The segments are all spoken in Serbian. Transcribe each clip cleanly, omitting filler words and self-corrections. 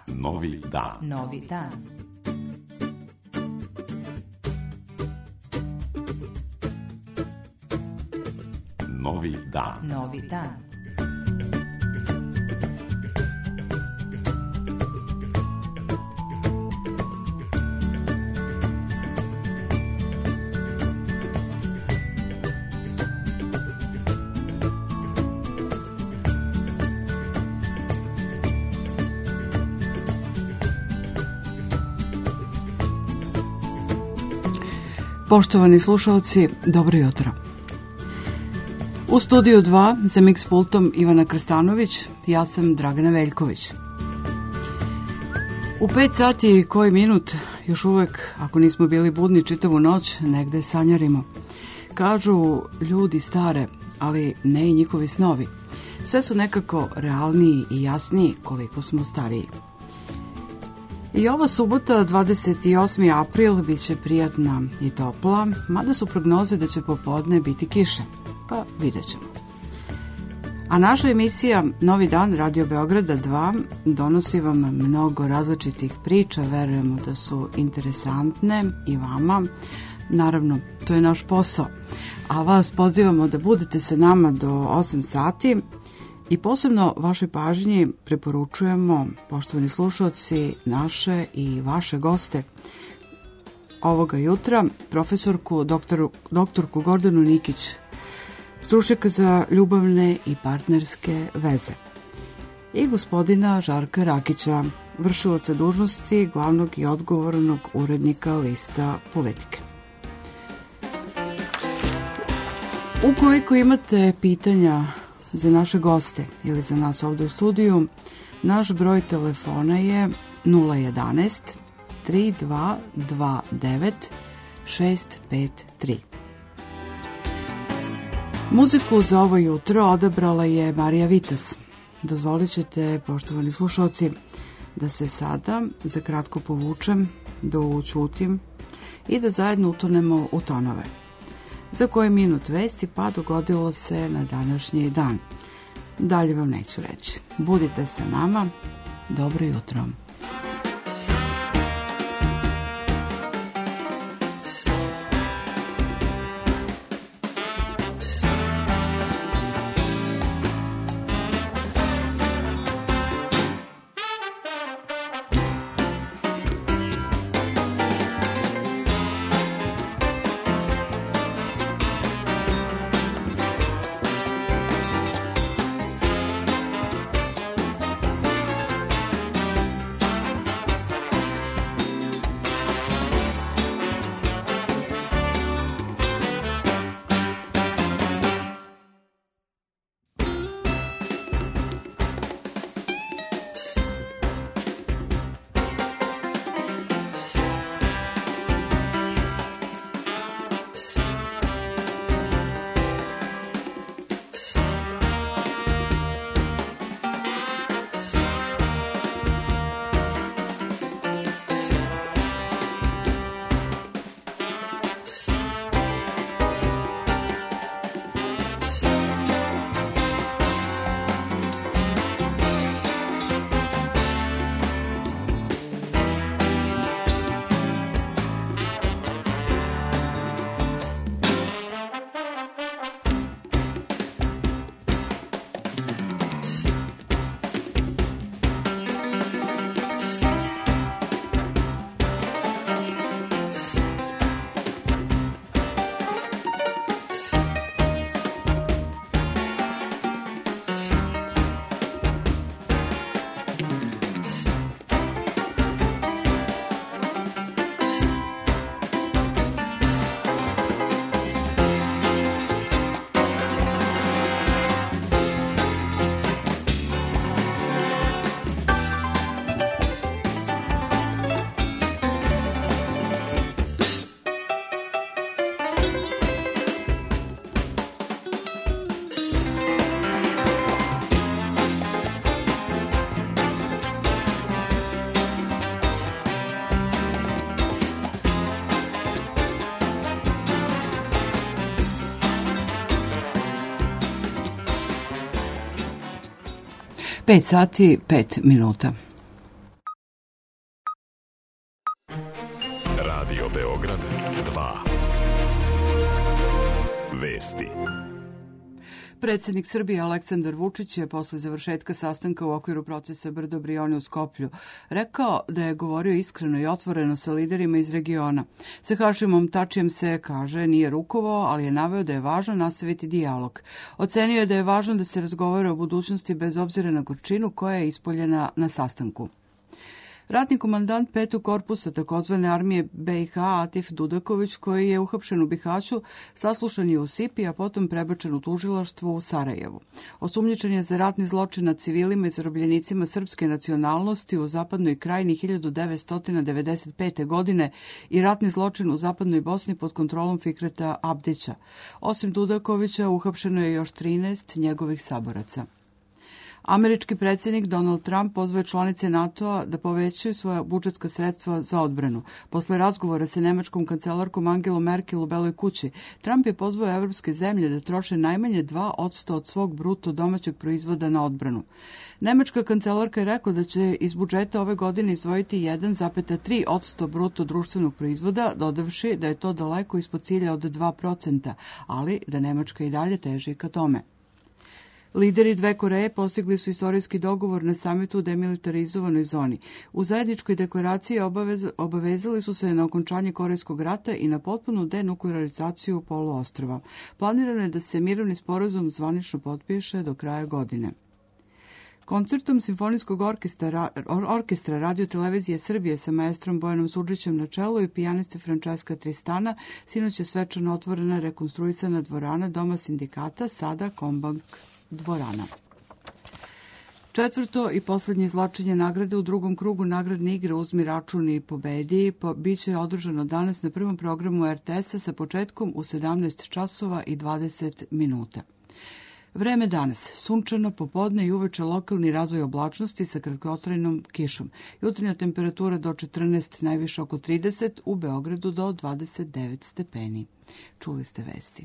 Novi dan. Novi dan. Novi dan. Novi dan. Poštovani slušalci, dobro jutro. U studiju 2 za mix pultom Ivana Krstanović, ja sam Dragana Veljković. U 5 sati i koji minut, još uvek, ako nismo bili budni čitavu noć, negde sanjarimo. Kažu ljudi stare, ali ne i njihovi snovi. Sve su nekako realniji i jasniji koliko smo stariji. I ova subota, 28. april, bit će prijatna i topla, mada su prognoze da će popodne biti kiše, pa vidjet ćemo. A naša emisija Novi dan Radio Beograda 2 donosi vam mnogo različitih priča, verujemo da su interesantne i vama. Naravno, to je naš posao, a vas pozivamo da budete sa nama do 8 sati. I posebno vašoj pažnji preporučujemo, poštovani slušalci, naše i vaše goste ovoga jutra, profesorku doktorku Gordanu Nikić, stručnjaka za ljubavne i partnerske veze, i gospodina Žarka Rakića, vršilaca dužnosti glavnog i odgovornog urednika lista Politike. Ukoliko imate pitanja za naše goste ili za nas ovdje u studiju, naš broj telefona je 011 3229 653. Muziku za ovo jutro odabrala je Marija Vitas. Dozvolit ćete, poštovani slušalci, da se sada za kratko povučem, da ućutim i da zajedno utonemo u tonove. Za koji minut vesti, pa dogodilo se na današnji dan. Dalje vam neću reći. Budite sa nama. Dobro jutro. Pet sati, 5 minuta. Radio Beograd 2. Vesti. Predsjednik Srbije Aleksandar Vučić je posle završetka sastanka u okviru procesa Brdo Brioni u Skoplju rekao da je govorio iskreno i otvoreno sa liderima iz regiona. Sa Hašimom Tačijem se, kaže, nije rukovao, ali je naveo da je važno nastaviti dijalog. Ocenio je da je važno da se razgovara o budućnosti bez obzira na gorčinu koja je ispoljena na sastanku. Ratni komandant 5. korpusa takozvane armije BiH Atif Dudaković, koji je uhapšen u Bihaću, saslušan je u Sipi, a potom prebačen u tužilaštvo u Sarajevu. Osumnjičen je za ratni zločin nad civilima i zarobljenicima srpske nacionalnosti u zapadnoj krajini 1995. godine i ratni zločin u zapadnoj Bosni pod kontrolom Fikreta Abdića. Osim Dudakovića, uhapšeno je još 13 njegovih saboraca. Američki predsjednik Donald Trump pozvao članice NATO-a da povećaju svoja budžetska sredstva za odbranu. Posle razgovora sa nemačkom kancelarkom Angelom Merkel u Beloj kući, Trump je pozvao evropske zemlje da troše najmanje 2% od svog bruto domaćeg proizvoda na odbranu. Nemačka kancelarka je rekla da će iz budžeta ove godine izdvojiti 1,3% bruto društvenog proizvoda, dodavši da je to daleko ispod cilja od 2%, ali da Nemačka i dalje teži ka tome. Lideri dve Koreje postigli su istorijski dogovor na samitu u demilitarizovanoj zoni. U zajedničkoj deklaraciji obavezali su se na okončanje Korejskog rata i na potpunu denuklearizaciju poluostrva. Planirano je da se mirovni sporazum zvanično potpiše do kraja godine. Koncertom Simfonijskog orkestra Radio Televizije Srbije sa maestrom Bojanom Sudžićem na čelu i pijaniste Francesca Tristana sinoć je svečano otvorena rekonstruisana dvorana Doma sindikata, sada Kombank dvorana. Četvrto i poslednje izvlačenje nagrade u drugom krugu nagradne igre Uzmi račun i pobedi biće održano danas na prvom programu RTS-a sa početkom u 17 časova i 20 minuta. Vreme danas. Sunčano, popodne i uveče lokalni razvoj oblačnosti sa kratkotrajnom kišom. Jutarnja temperatura do 14, najviše oko 30, u Beogradu do 29 stepeni. Čuli ste vesti.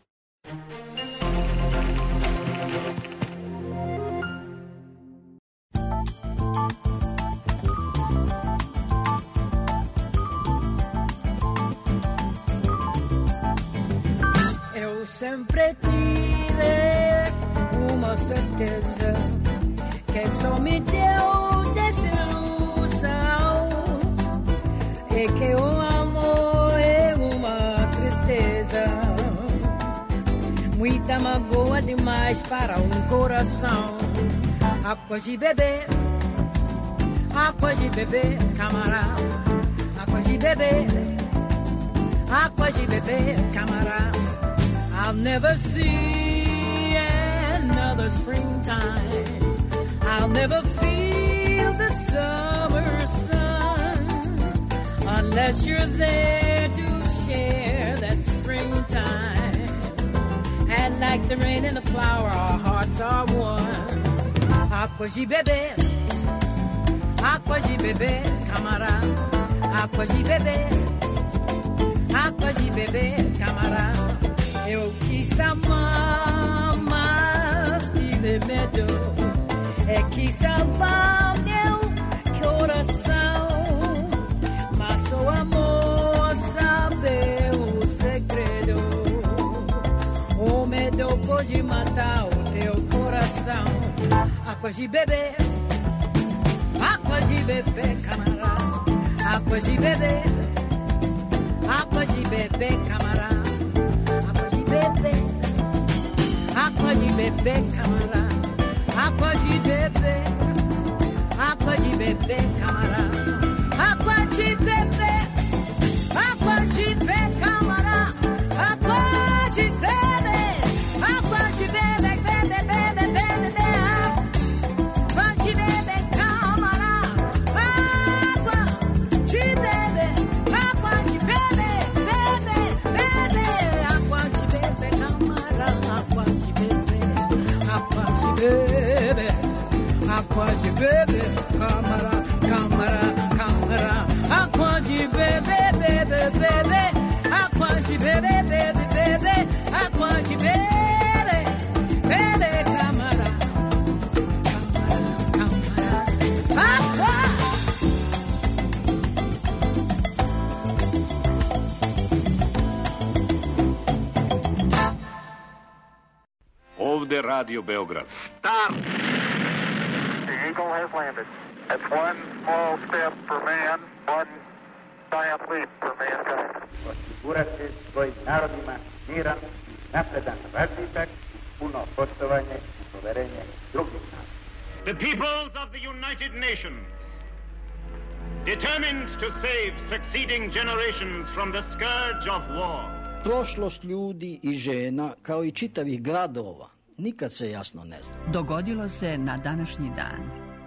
Eu sempre tive uma certeza que só me deu desilusão e que o amor é uma tristeza, muita magoa demais para coração. Água de beber, camarada, água de beber, camarada. I'll never see another springtime. I'll never feel the summer sun unless you're there to share that springtime. And like the rain and the flower, our hearts are one. Água de beber, camarada. Água de beber, camarada. Eu quis amar, mas tive medo. É que salvar meu coração, mas o amor sabe o segredo. O medo pode matar o teu coração. Água de beber, camarada. Água de beber, camarada. Água de beber, camarada. Água de beber, camarada. Água de beber, camarada. Água de beber, água de beber, água de beber, camarada. Água de beber, água de beber, água de beber, camarada. Água de beber, água de beber, camarada. Ovde Radio Beograd. Start! The Eagle has landed. That's one small step for man, one giant leap for mankind. Osigurati svojim narodima miran, napredan razvitak, puno poštovanje i poverenje drugih naroda. The peoples of the United Nations, determined to save succeeding generations from the scourge of war. Prošlost ljudi i žena, kao i čitavih gradova, nikad se jasno ne zna. Dogodilo se na današnji dan.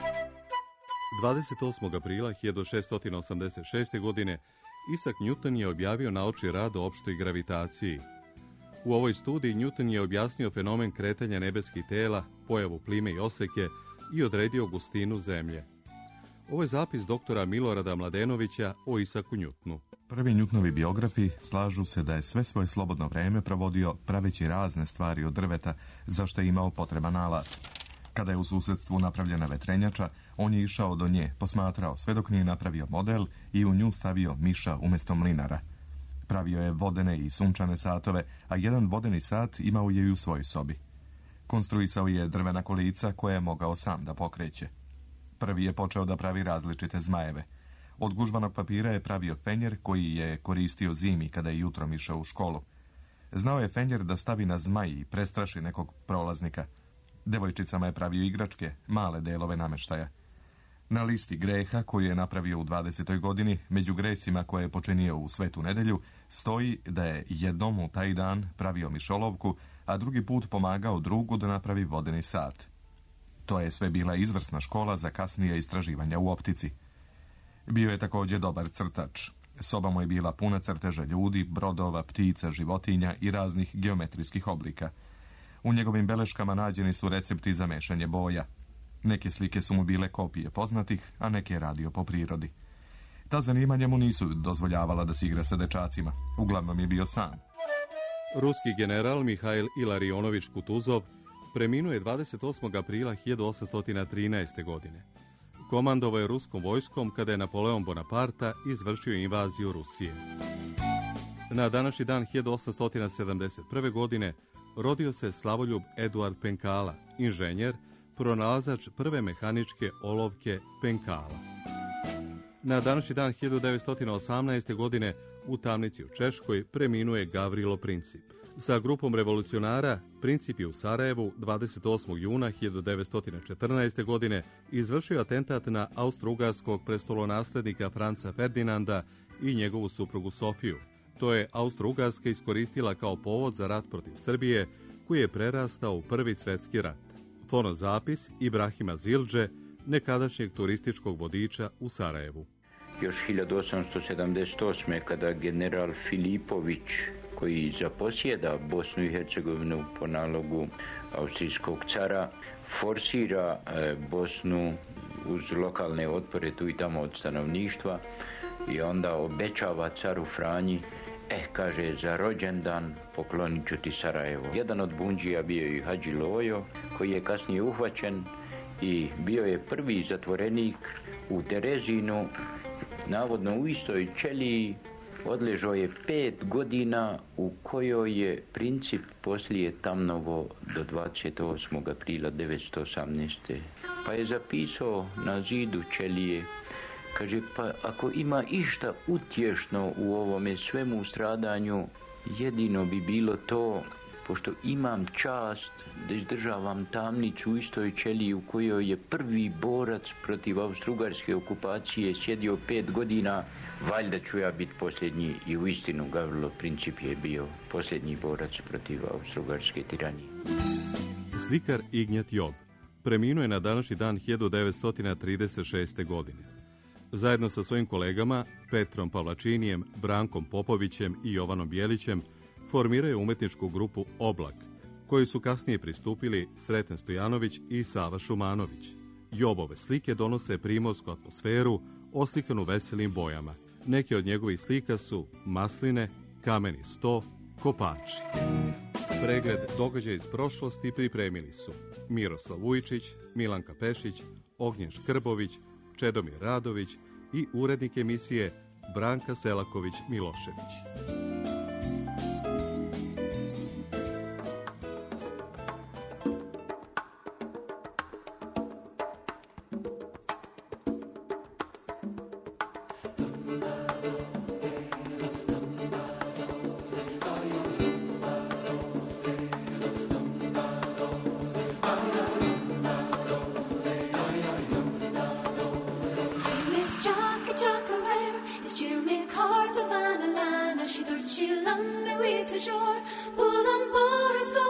28. aprila 1686. godine Isaac Newton je objavio naučni rad o opštoj gravitaciji. U ovoj studiji Newton je objasnio fenomen kretanja nebeskih tela, pojavu plime i oseke i odredio gustinu Zemlje. Ovo je zapis doktora Milorada Mladenovića o Isaacu Newtonu. Prvi Newtonovi biografi slažu se da je sve svoje slobodno vreme provodio praveći razne stvari od drveta, za što je imao potreban alat. Kada je u susedstvu napravljena vetrenjača, on je išao do nje, posmatrao sve dok nije napravio model i u nju stavio miša umjesto mlinara. Pravio je vodene i sunčane satove, a jedan vodeni sat imao je i u svojoj sobi. Konstruisao je drvena kolica koje je mogao sam da pokreće. Prvi je počeo da pravi različite zmajeve. Od gužvanog papira je pravio fenjer koji je koristio zimi kada je jutrom išao u školu. Znao je fenjer da stavi na zmaj i prestraši nekog prolaznika. Devojčicama je pravio igračke, male delove nameštaja. Na listi greha koju je napravio u 20. godini, među gresima koje je počinio u Svetu nedelju, stoji da je jednom u taj dan pravio mišolovku, a drugi put pomagao drugu da napravi vodeni sat. To je sve bila izvrsna škola za kasnije istraživanja u optici. Bio je također dobar crtač. Soba mu je bila puna crteža ljudi, brodova, ptica, životinja i raznih geometrijskih oblika. U njegovim beleškama nađeni su recepti za mešanje boja. Neke slike su mu bile kopije poznatih, a neke je radio po prirodi. Ta zanimanja mu nisu dozvoljavala da se igra sa dečacima. Uglavnom je bio sam. Ruski general Mihail Ilarionović Kutuzov preminuo je 28. aprila 1813. godine. Komandovao je ruskom vojskom kada je Napoleon Bonaparte izvršio invaziju Rusije. Na današnji dan 1871. godine rodio se slavoljub Eduard Penkala, inženjer, pronalazač prve mehaničke olovke Penkala. Na današnji dan 1918. godine u tamnici u Češkoj preminuje Gavrilo Princip. Sa grupom revolucionara Princip je u Sarajevu 28. juna 1914. godine izvršio atentat na austro-ugarskog prestolonaslednika Franca Ferdinanda i njegovu suprugu Sofiju. To je Austro-Ugarska iskoristila kao povod za rat protiv Srbije, koji je prerastao u Prvi svjetski rat. Fonozapis Ibrahima Zildže, nekadašnjeg turističkog vodiča u Sarajevu. Još 1878. kada general Filipović, koji zaposjeda Bosnu i Hercegovinu po nalogu austrijskog cara, forsira Bosnu uz lokalne otpore tu i tamo od stanovništva i onda obećava caru Franji, kaže, za rođendan poklonit ću ti Sarajevo. Jedan od bundžija bio je Hadži Lojo, koji je kasnije uhvaćen i bio je prvi zatvorenik u Terezinu, navodno u istoj ćeliji. Odležao je 5 godina u kojoj je Princip poslije tamnovo do 28. aprila 1918. Pa je zapisao na zidu ćelije, kaže, pa ako ima išta utješno u ovome svemu stradanju, jedino bi bilo to, pošto imam čast da izdržavam tamnicu u istoj ćeliji u kojoj je prvi borac protiv austro-ugarske okupacije sjedio 5 godina, valjda ću ja biti posljednji. I u istinu Gavrilo Princip je bio posljednji borac protiv austro-ugarske tiranije. Slikar Ignjat Job preminuo je na današnji dan 1936. godine. Zajedno sa svojim kolegama Petrom Pavlačinijem, Brankom Popovićem i Jovanom Bjelićem formiraju umetničku grupu Oblak, koji su kasnije pristupili Sreten Stojanović i Sava Šumanović. Jobove slike donose primorsku atmosferu oslikanu veselim bojama. Neke od njegovih slika su Masline, Kameni sto, Kopači. Pregled događaja iz prošlosti pripremili su Miroslav Vujčić, Milanka Pešić, Ognjen Škrbović, Čedomir Radović i urednik emisije Branka Selaković-Milošević. l'ammer oui toujours pour l'amour go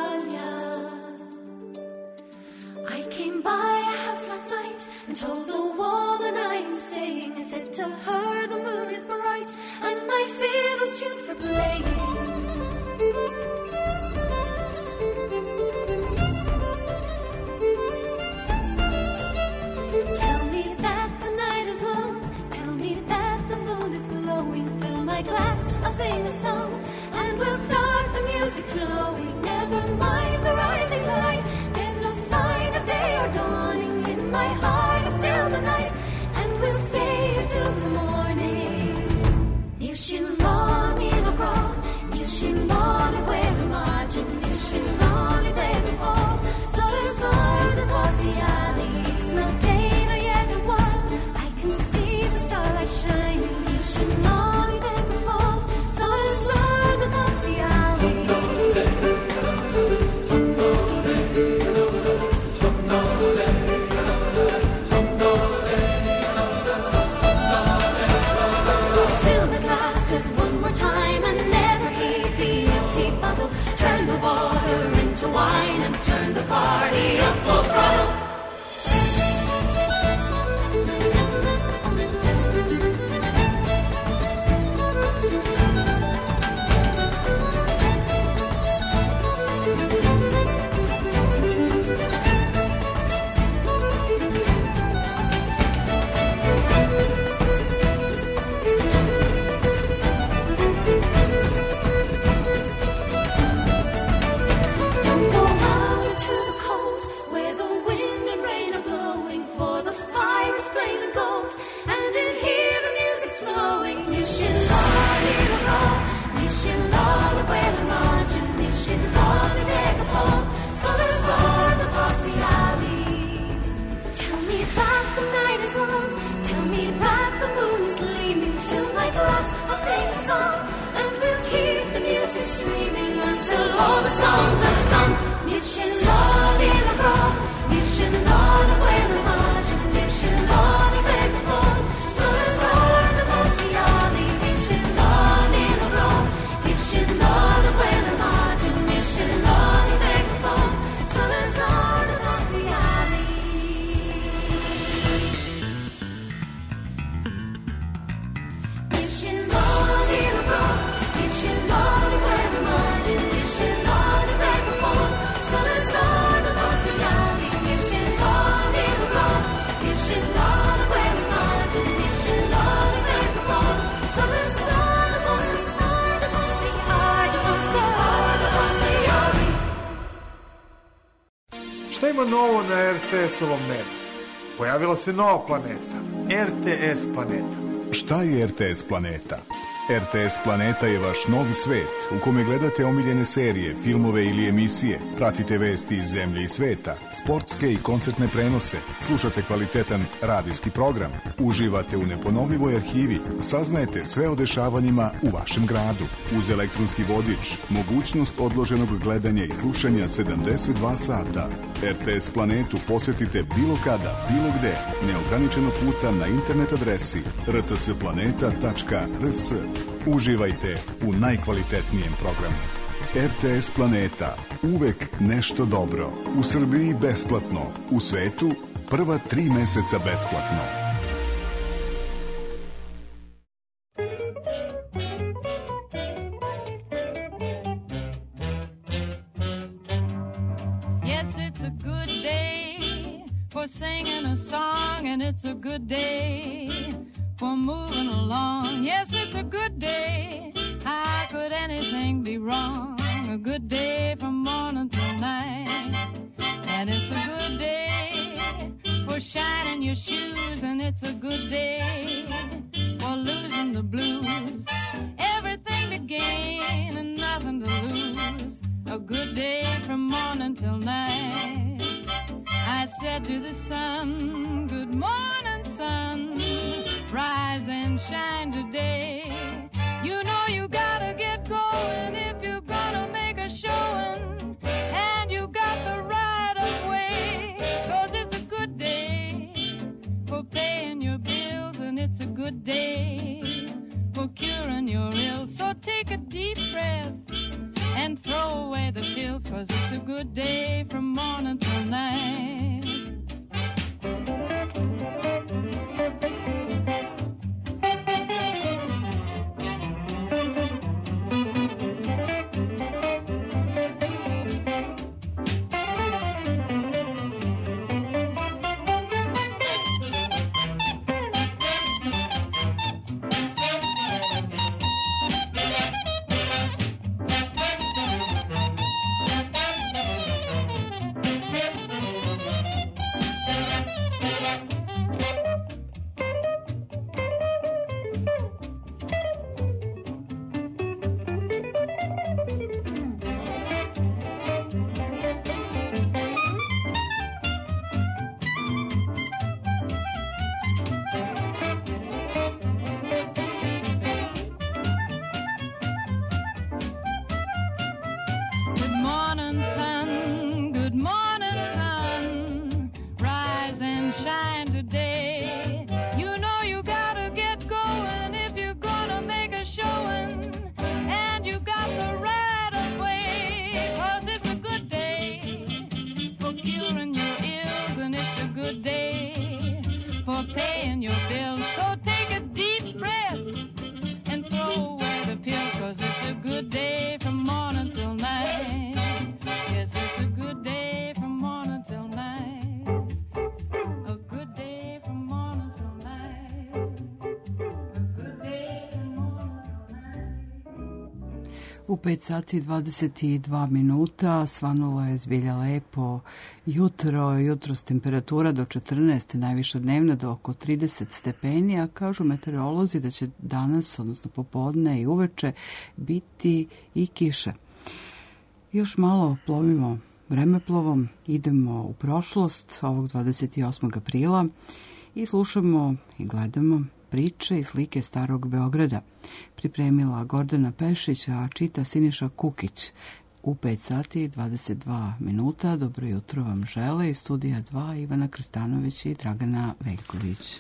I came by a house last night and told the woman I am staying. I said to her the moon is bright and my fiddle's tuned for playing. Tell me that the night is long, tell me that the moon is glowing. Fill my glass, I'll sing a song and we'll start the music flowing. Never mind the rising light, there's no sign of day or dawning. In my heart it's still the night and we'll stay here till the morning. Nishin loni lo bra, nishin loni quella margin, nishin loni vega fall. Sole sole the bossy alley, it's not day nor yet a while. I can see the starlight shining, nishin loni vega fall. Sole sole the bossy alley. Fill the glasses one more time and never heed the empty bottle. Turn the water into wine and turn the party up full throttle. Don't go out into the cold where the wind and rain are blowing, for the fire is flaming gold and in here the music's flowing. Nishin loni lo bra, nishin loni quella margin, nishin loni vega fall. Sole sole the bossy alley. Tell me that the night is long, tell me that the moon is gleaming. Fill my glass, I'll sing a song and we'll keep the music streaming until all the songs are sung. Nishin loni lo bra, nishin loni quella margin, nishin loni vega fall. Sole sole the bossy alley, nishin loni lo bra, nishin loni quella margin, nishin loni vega fall. Sole sole the bossy alley. Nishin loni lo bra, nishin loni quella margin, nishin loni vega fall. Sole sole the bossy alley, nishin loni lo bra, nishin loni quella margin, nishin loni vega fall. Sole sole the bossy alley, the bossy alley, the bossy alley. Šta ima novo na RTS-ovom nebu? Pojavila se nova planeta, RTS planeta. Šta je RTS planeta? RTS planeta je vaš novi svet u kome gledate omiljene serije, filmove ili emisije, pratite vesti iz zemlje i sveta, sportske i koncertne prenose, slušate kvalitetan radijski program, uživate u neponovljivoj arhivi, saznajete sve o dešavanjima u vašem gradu. Uz elektronski vodič, mogućnost odloženog gledanja i slušanja 72 sata. RTS planetu posetite bilo kada, bilo gde, neograničeno puta na internet adresi rtsplaneta.rs. Uživajte u najkvalitetnijem programu. RTS planeta. Uvek nešto dobro. U Srbiji besplatno. U svetu prva 3 meseca besplatno. Yes, it's a good day for singing a song, and it's a good day for moving along. Yes, it's a good day. How could anything be wrong? A good day from morning till night. And it's a good day for shining your shoes, and it's a good day for losing the blues. Everything to gain and nothing to lose. A good day from morning till night. I said to the sun, good morning, sun. Rise and shine today. You know you gotta get going if you're gonna make a showing. And you got the right of way, 'cause it's a good day for paying your bills, and it's a good day for curing your ills. So take a good day from morning till night. U 5 sati i 22 minuta svanulo je zbilja lepo jutros temperatura do 14, najviša dnevna do oko 30 stepeni, a kažu meteorolozi da će danas, odnosno popodne i uveče, biti i kiše. Još malo plovimo vremeplovom, idemo u prošlost ovog 28. aprila i slušamo i gledamo priče i slike starog Beograda. Pripremila Gordana Pešić, a čita Siniša Kukić. U 5 sati i 22 minuta. Dobro jutro vam žele iz studija 2 Ivana Krstanović i Dragana Veljković.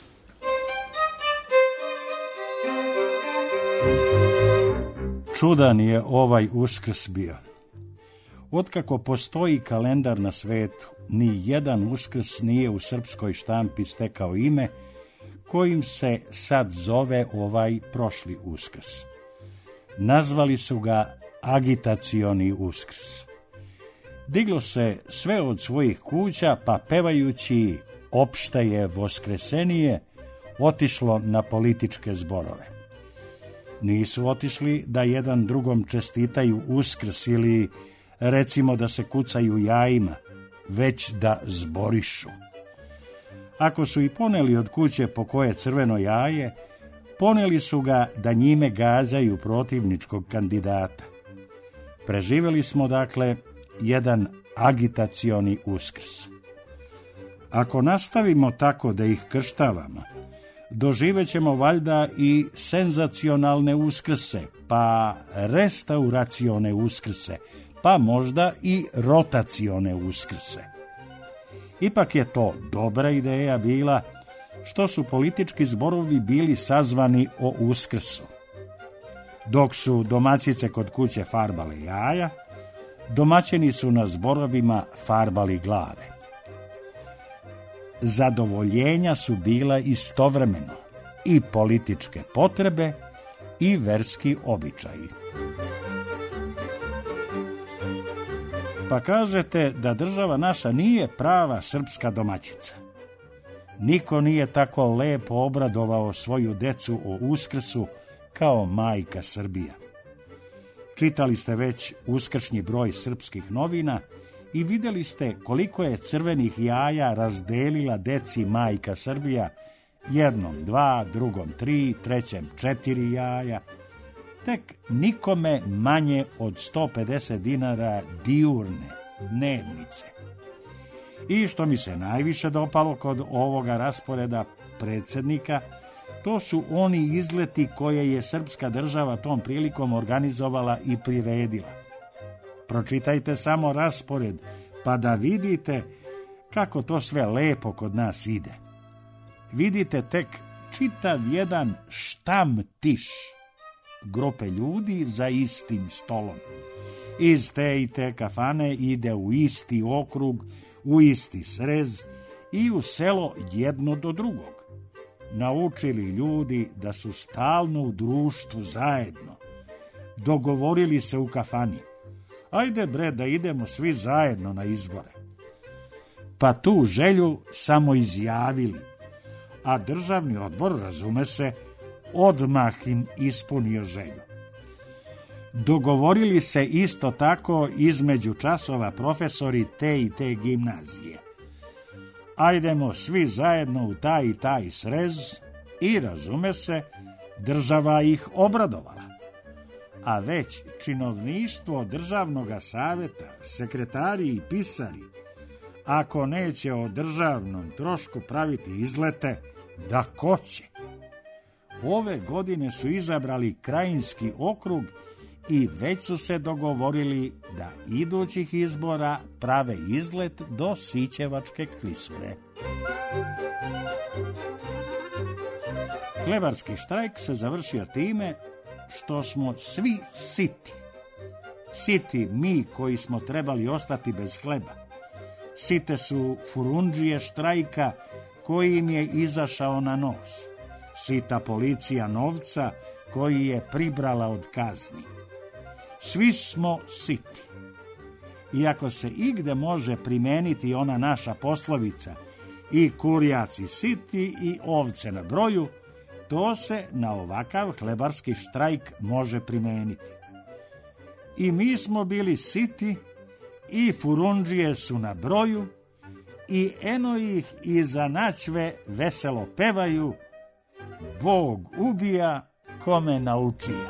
Čudan je ovaj Uskrs bio. Otkako postoji kalendar na svetu, ni jedan Uskrs nije u srpskoj štampi stekao ime kojim se sad zove ovaj prošli Uskrs. Nazvali su ga agitacioni Uskrs. Diglo se sve od svojih kuća, pa pevajući opšte je voskresenije, otišlo na političke zborove. Nisu otišli da jedan drugom čestitaju Uskrs ili recimo da se kucaju jajima, već da zborišu. Ako su i poneli od kuće po koje crveno jaje, poneli su ga da njime gađaju protivničkog kandidata. Preživjeli smo, dakle, jedan agitacioni Uskrs. Ako nastavimo tako da ih krštavamo, doživet ćemo valjda i senzacionalne Uskrse, pa restauracione Uskrse, pa možda i rotacione Uskrse. Ipak je to dobra ideja bila što su politički zborovi bili sazvani o Uskrsu. Dok su domaćice kod kuće farbale jaja, domaćini su na zborovima farbali glave. Zadovoljenja su bila istovremeno i političke potrebe i verski običaji. Pa kažete da država naša nije prava srpska domaćica. Niko nije tako lepo obradovao svoju decu o Uskrsu kao majka Srbija. Čitali ste već uskršnji broj srpskih novina i vidjeli ste koliko je crvenih jaja razdelila deci majka Srbija, jednom 2, drugom 3, trećem 4 jaja, tek nikome manje od 150 dinara diurne dnevnice. I što mi se najviše dopalo kod ovoga rasporeda predsjednika, to su oni izleti koje je srpska država tom prilikom organizovala i priredila. Pročitajte samo raspored, pa da vidite kako to sve lepo kod nas ide. Vidite tek čitav jedan štamtiš grupe ljudi za istim stolom. iz te i te kafane ide u isti okrug, u isti srez i u selo jedno do drugog. Naučili ljudi da su stalno u društvu zajedno. Dogovorili se u kafani. Ajde bre da idemo svi zajedno na izbore. Pa tu želju samo izjavili, a državni odbor, razume se, odmah im ispunio želju. Dogovorili se isto tako između časova profesori te i te gimnazije. Ajdemo svi zajedno u taj i taj srez i, razume se, država ih obradovala. A već činovništvo državnog savjeta, sekretari i pisari, ako neće o državnom trošku praviti izlete, da ko će? Ove godine su izabrali Krajinski okrug i već su se dogovorili da idućih izbora prave izlet do Sićevačke klisure. Hlebarski štrajk se završio time što smo svi siti. Siti mi koji smo trebali ostati bez hleba. Site su furundžije štrajka koji im je izašao na nos. Sita policija novca koji je pribrala od kazni. Svi smo siti. Iako se igde može primeniti ona naša poslovica i kurjaci siti i ovce na broju, to se na ovakav hlebarski štrajk može primeniti. I mi smo bili siti i furundžije su na broju i eno ih iza načve veselo pevaju: Bog ubija kome naučija.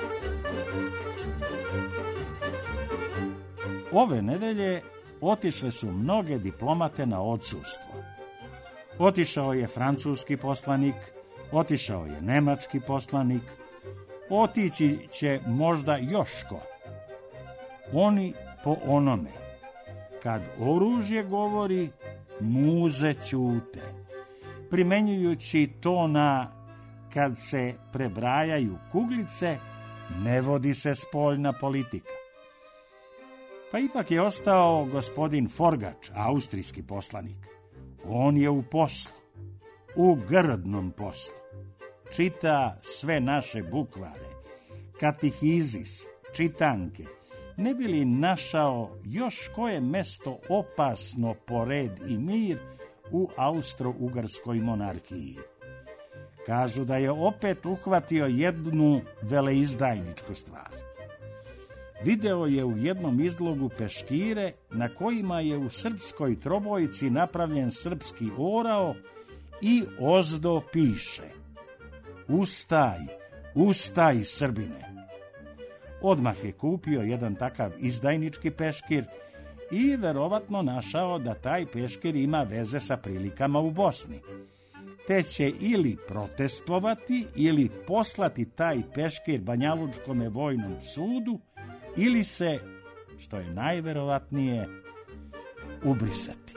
Ove nedelje otišle su mnoge diplomate na odsustvo. Otišao je francuski poslanik, otišao je nemački poslanik, otići će možda još ko. Oni po onome: kad oružje govori, muze ćute, primenjujući to na kad se prebrajaju kuglice, ne vodi se spoljna politika. Pa ipak je ostao gospodin Forgač, austrijski poslanik. On je u poslu, u grdnom poslu. Čita sve naše bukvare, katihizis, čitanke, ne bi li našao još koje mesto opasno po red i mir u Austro-Ugarskoj monarhiji. Kažu da je opet uhvatio jednu veleizdajničku stvar. Video je u jednom izlogu peškire na kojima je u srpskoj trobojci napravljen srpski orao i ozdo piše: Ustaj, ustaj Srbine. Odmah je kupio jedan takav izdajnički peškir i verovatno našao da taj peškir ima veze sa prilikama u Bosni. Te će ili protestovati ili poslati taj peškir Banjalučkome vojnom sudu ili se, što je najverovatnije, ubrisati.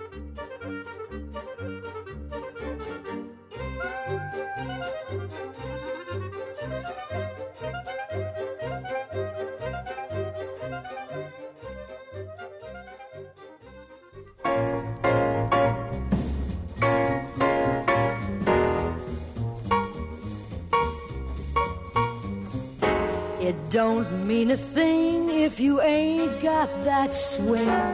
It don't mean a thing if you ain't got that swing.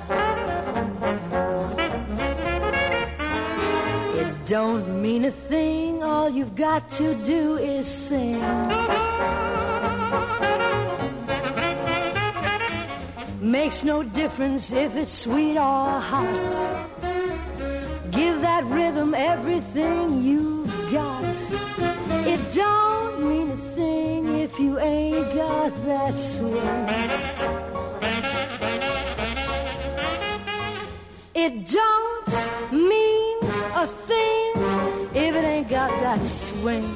It don't mean a thing, all you've got to do is sing. Makes no difference if it's sweet or hot. Give that rhythm everything you've got. It don't mean a thing if you ain't got that swing. It don't mean a thing if it ain't got that swing.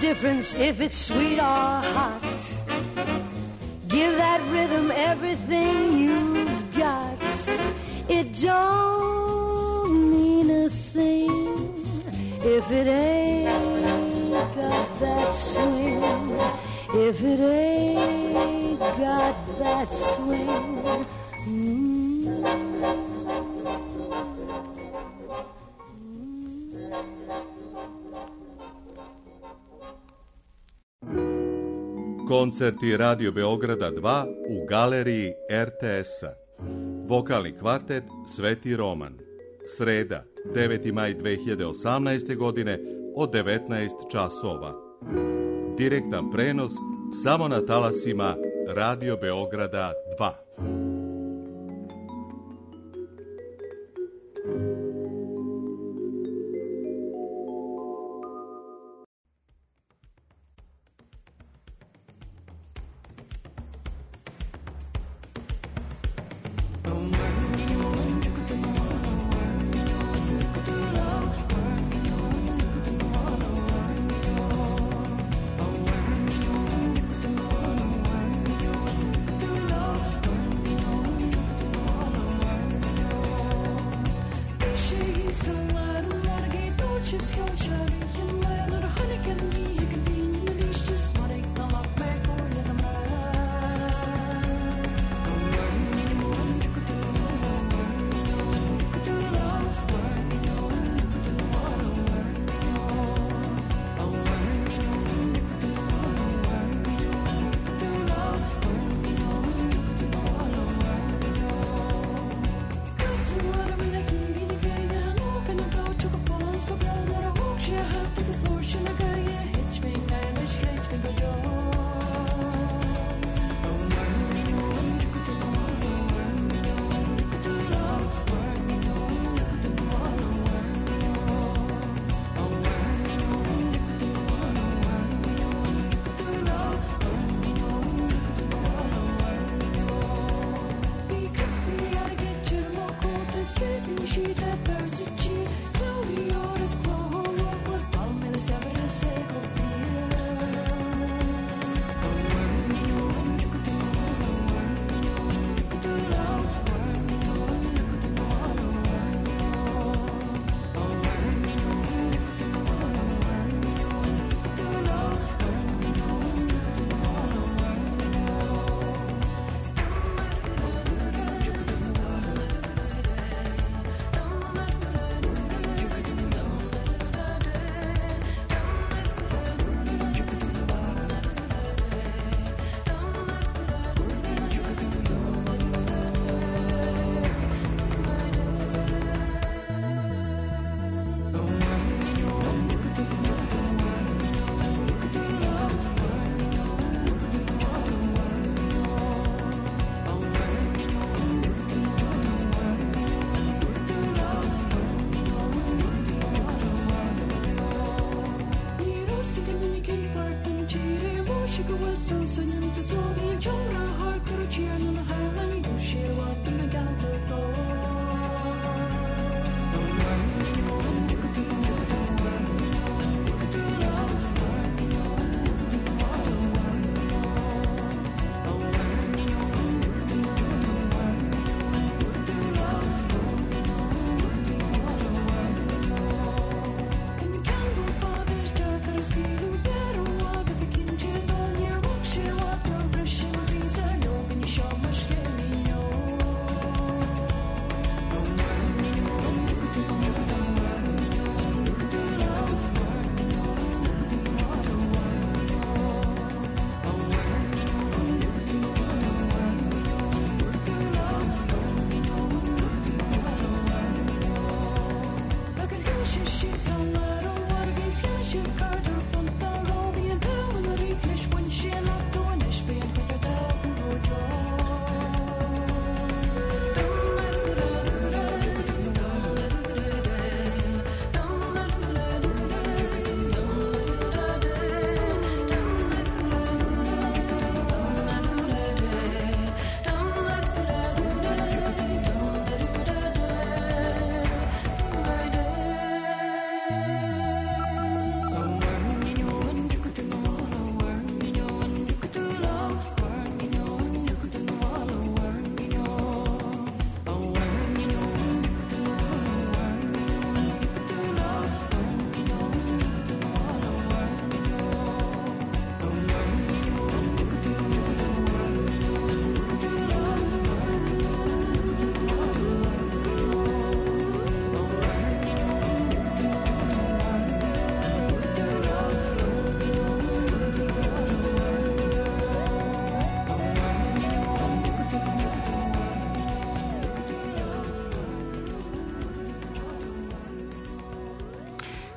difference if it's sweet or hot. Give that rhythm everything you've got. It don't mean a thing if it ain't got that swing. If it ain't got that swing. Koncerti Radio Beograda 2 u galeriji RTS-a. Vokalni kvartet Sveti Roman. Sreda, 9. maj 2018. godine od 19 časova. Direktan prenos samo na talasima Radio Beograda 2.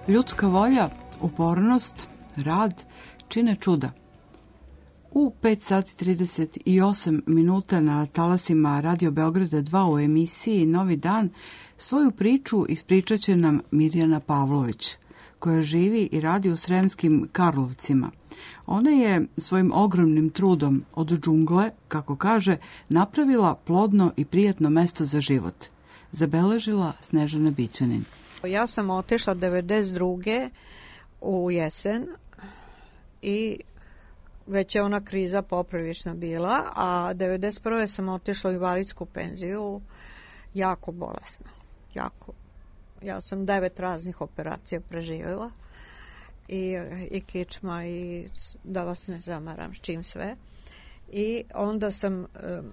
Ljudska volja, upornost, rad čine čuda. U 5 sati 38 minuta na talasima Radio Beograda 2 u emisiji Novi dan svoju priču ispričat će nam Mirjana Pavlović, koja živi i radi u Sremskim Karlovcima. Ona je svojim ogromnim trudom od džungle, kako kaže, napravila plodno i prijatno mesto za život. Zabeležila Snežana Bićanin. Ja sam otišla 92. u jesen i već je ona kriza poprilična bila, a 91. sam otišla u invalidsku penziju, jako bolesna, jako. Ja sam 9 raznih operacija preživjela i kičma i da vas ne zamaram s čim sve. I onda sam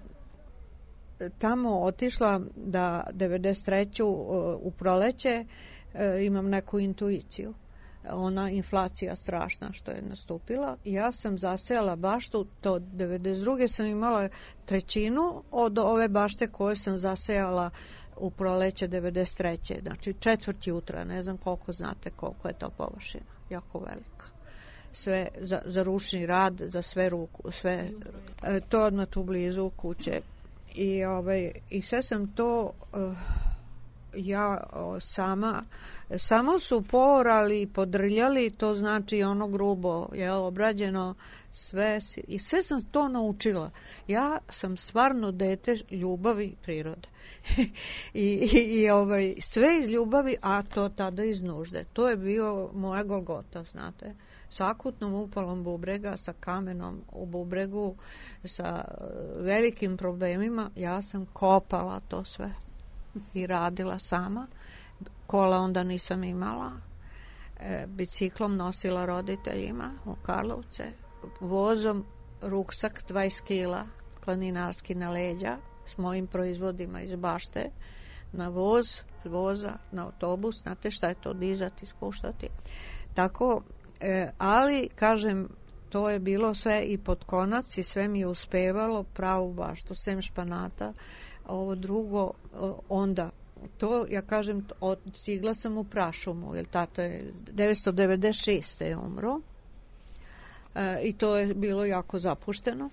tamo otišla da 93. u proleće imam neku intuiciju. Ona inflacija strašna što je nastupila. Ja sam zasejala baštu, to 92. sam imala 1/3 od ove bašte koje sam zasejala u proleće 93. Znači 1/4 jutra, ne znam koliko znate koliko je to površina, jako velika. Sve za ručni rad, za sve ruku, sve to odmah tu blizu kuće. I sve sam to ja samo su poorali i podrljali, to znači ono grubo je obrađeno sve sam to naučila. Ja sam stvarno dete ljubavi prirode. I sve iz ljubavi, a to tada iz nužde. To je bio moja Golgota, znate. Sa akutnom upalom bubrega, sa kamenom u bubregu, sa velikim problemima, ja sam kopala to sve i radila sama. Kola onda nisam imala. Biciklom nosila roditeljima u Karlovce. Vozom ruksak 20 kila planinarski na leđa s mojim proizvodima iz bašte na voza, na autobus. Znate šta je to dizati, spuštati. Tako, ali kažem, to je bilo sve i pod konac i sve mi je uspevalo pravu baštu, sem španata. Ovo drugo, onda to, ja kažem, stigla sam u Prašumu, jer tata je 996. je umro i to je bilo jako zapušteno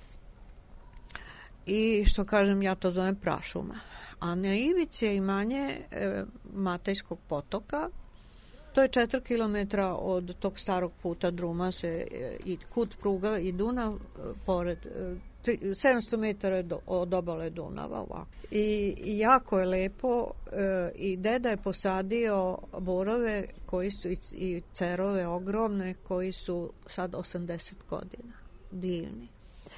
i što kažem, ja to zovem Prašuma. A na ivici je imanje Matejskog potoka, to je 4 km od tog starog puta druma se i Kut pruga i Dunav pored 700 metara od obale Dunava ovako. I jako je lepo i deda je posadio borove koji su i cerove ogromne koji su sad 80 godina. Divni.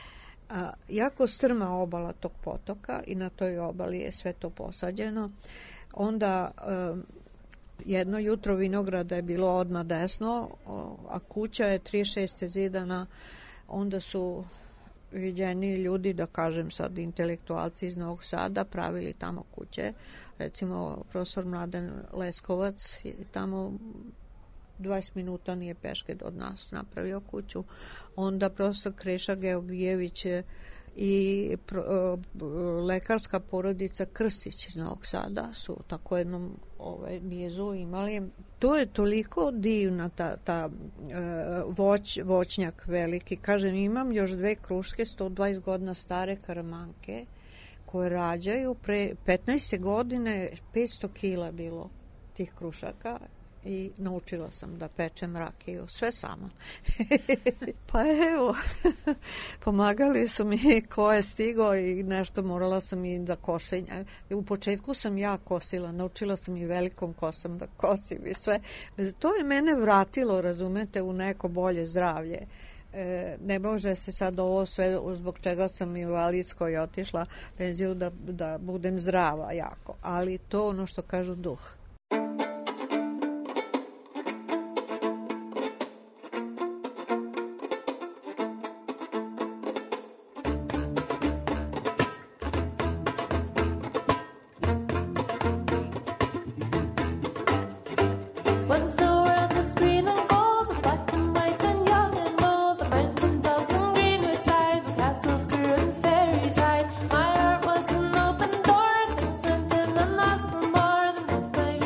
Jako strma obala tog potoka i na toj obali je sve to posađeno. Onda jedno jutro vinograda je bilo odmah desno, a kuća je 36 zidana. Onda su viđeni ljudi, da kažem sad intelektualci iz Novog Sada, pravili tamo kuće. Recimo profesor Mladen Leskovac tamo 20 minuta nije peške od nas napravio kuću. Onda profesor Kreša Georgijević i lekarska porodica Krstić iz Novog Sada su tako jednom nizu imali. To je toliko divna ta voćnjak veliki. Kažem, imam još 2 kruške 120 godina stare karamanke koje rađaju. Pre 15. godine 500 kila bilo tih krušaka i naučila sam da pečem rakiju, sve sama. Pa evo, pomagali su mi ko je stigao i nešto morala sam i da košenja. U početku sam ja kosila, naučila sam i velikom kosom da kosim i sve. To je mene vratilo, razumete, u neko bolje zdravlje. Ne može se sad ovo sve zbog čega sam i u invalidskoj otišla penziju da budem zdrava jako, ali to ono što kažu duh. My heart was an open door, things went in and lost for more than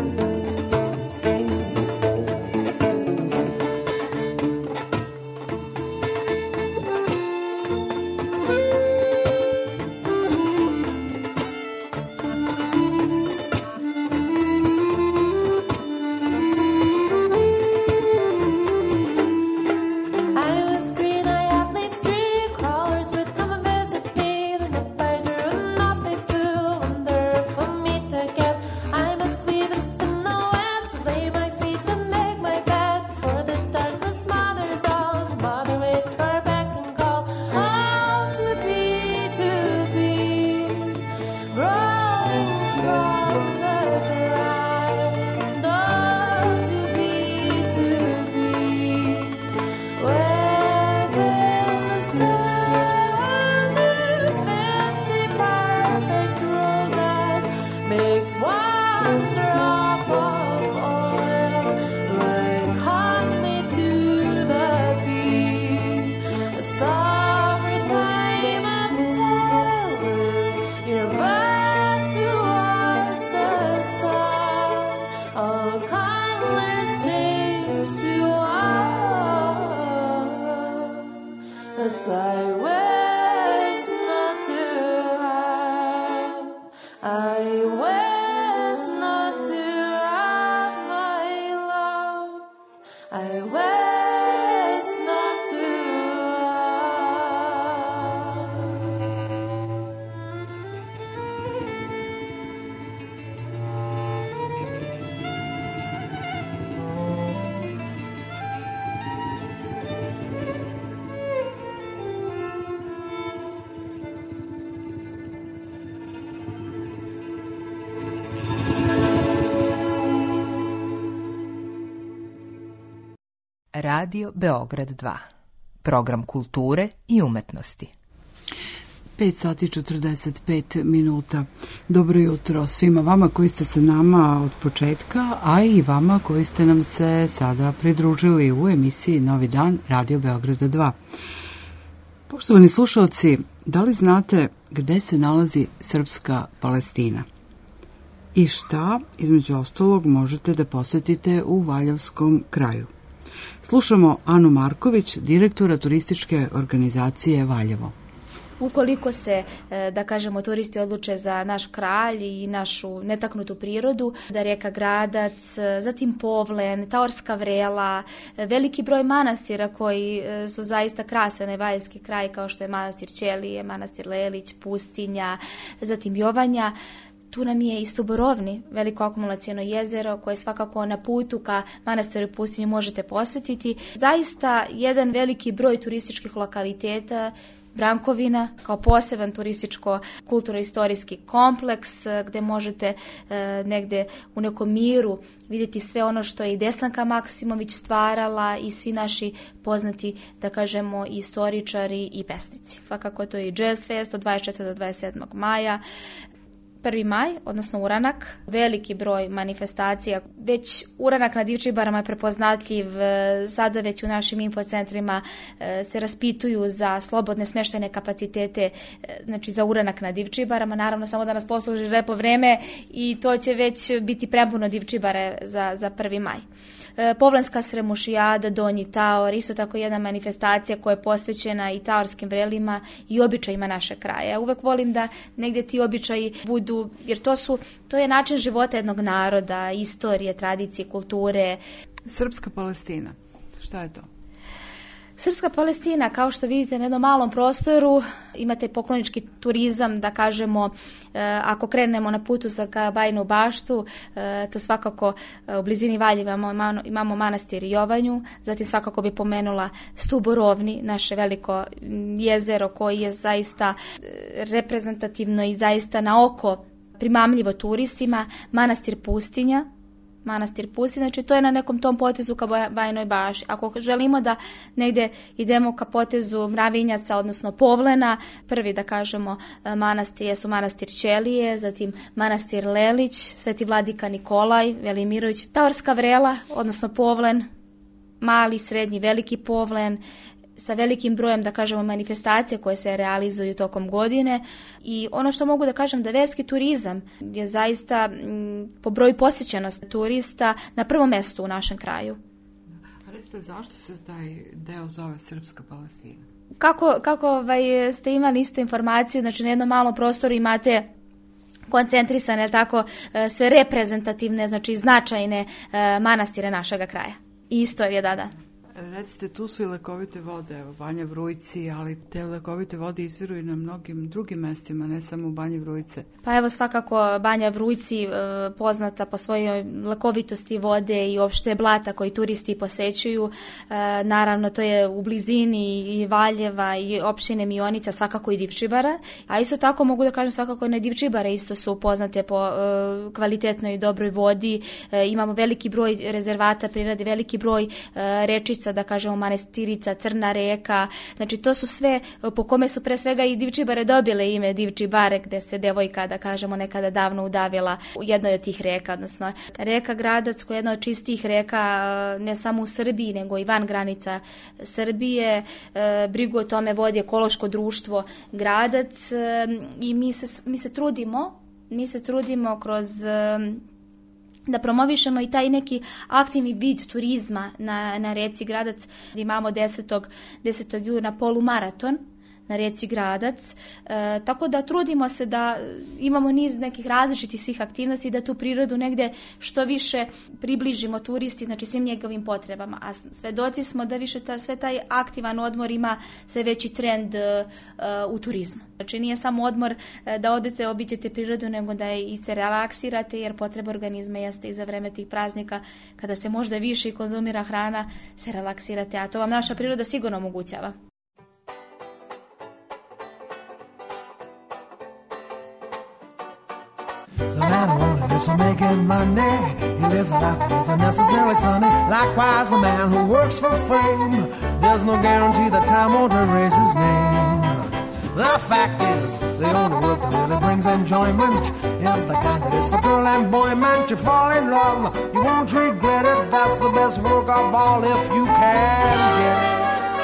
Radio Beograd 2. Program kulture i umetnosti. 5 sati 45 minuta. Dobro jutro svima vama koji ste sa nama od početka, a i vama koji ste nam se sada pridružili u emisiji Novi dan Radio Beograda 2. Poštovani slušalci, da li znate gde se nalazi srpska Palestina? I šta, između ostalog, možete da posetite u Valjevskom kraju? Slušamo Anu Marković, direktora turističke organizacije Valjevo. Ukoliko se, da kažemo, turisti odluče za naš kralj i našu netaknutu prirodu, da rijeka Gradac, zatim Povlen, Taorska Vrela, veliki broj manastira koji su zaista krase, onaj valjevski kraj kao što je manastir Ćelije, manastir Lelić, Pustinja, zatim Jovanja. Tu nam je i Stuborovni, veliko akumulaciono jezero koje svakako na putu ka manastiru Pustinju možete posjetiti. Zaista jedan veliki broj turističkih lokaliteta, Brankovina kao poseban turističko-kulturno-istorijski kompleks gdje možete negdje u nekom miru vidjeti sve ono što je i Desanka Maksimović stvarala i svi naši poznati, da kažemo, i istoričari i pesnici. Svakako to je i Jazz Fest od 24. do 27. maja. 1. maj, odnosno uranak, veliki broj manifestacija. Već uranak na Divčibarama je prepoznatljiv, sada već u našim infocentrima se raspituju za slobodne smještajne kapacitete, znači za uranak na Divčibarama, naravno samo da nas posluži lepo vreme i to će već biti prepuno Divčibare za 1. maj. Povlenska Sremušijada, Donji Taor, isto tako jedna manifestacija koja je posvećena i taorskim vrelima i običajima naše kraja. Uvek volim da negdje ti običaji budu, jer to je način života jednog naroda, istorije, tradicije, kulture. Srpska Palestina, šta je to? Srpska Palestina, kao što vidite na jednom malom prostoru, imate poklonički turizam, da kažemo, ako krenemo na putu ka Bajinu Baštu, to svakako u blizini Valjeva imamo manastir Jovanju, zatim svakako bi pomenula Stuborovni, naše veliko jezero koje je zaista reprezentativno i zaista na oko primamljivo turistima, manastir Pustinja, znači to je na nekom tom potezu ka Bajinoj Bašti. Ako želimo da negdje idemo ka potezu Mravinjaca, odnosno Povlena, prvi, da kažemo, manastir jesu manastir Ćelije, zatim manastir Lelić, Sveti Vladika Nikolaj, Velimirović, Taorska Vrela, odnosno Povlen, mali, srednji, veliki Povlen, sa velikim brojem, da kažemo, manifestacija koje se realizuju tokom godine. I ono što mogu da kažem da verski turizam je zaista po broju posjećenosti turista na prvom mjestu u našem kraju. A recite, zašto se taj deo zove Srpska Palestina? Kako ste imali istu informaciju, znači na jednom malom prostoru imate koncentrisane, tako, sve reprezentativne, znači značajne manastire našega kraja. I istorije, da. Recite, tu su i lekovite vode, evo, Banja Vrujci, ali te lekovite vode izviru i na mnogim drugim mestima, ne samo u Banji Vrujce. Pa evo, svakako Banja Vrujci poznata po svojoj lekovitosti vode i opšte blata koji turisti posećuju. Naravno, to je u blizini i Valjeva i opštine Mionica, svakako i Divčibara. A isto tako mogu da kažem svakako i Divčibare isto su poznate po kvalitetnoj i dobroj vodi. Imamo veliki broj rezervata prirode, veliki broj rečica, da kažemo Manastirica, Crna reka, znači to su sve po kome su pre svega i Divčibare dobile ime Divčibare, gde se devojka, da kažemo, nekada davno udavila u jednoj od tih reka, odnosno reka Gradac, koja je jedna od čistih reka ne samo u Srbiji, nego i van granica Srbije. Brigu o tome vodi ekološko društvo Gradac i mi se trudimo kroz da promovišemo i taj neki aktivni vid turizma na reci Gradac. Imamo 10. juna polumaraton na reci Gradac, tako da trudimo se da imamo niz nekih različitih svih aktivnosti i da tu prirodu negde što više približimo turisti, znači svim njegovim potrebama, a svedoci smo da više sve taj aktivan odmor ima sve veći trend u turizmu. Znači nije samo odmor da odete, obiđete prirodu, nego da i se relaksirate, jer potreba organizma jeste i za vreme tih praznika, kada se možda više i konzumira hrana, se relaksirate, a to vam naša priroda sigurno omogućava. The man who only lives for making money, he lives a life that isn't necessarily sunny. Likewise, the man who works for fame, there's no guarantee that time won't erase his name. The fact is, the only work that really brings enjoyment is the kind that is for girl and boy. Man, you fall in love, you won't regret it. That's the best work of all if you can get it.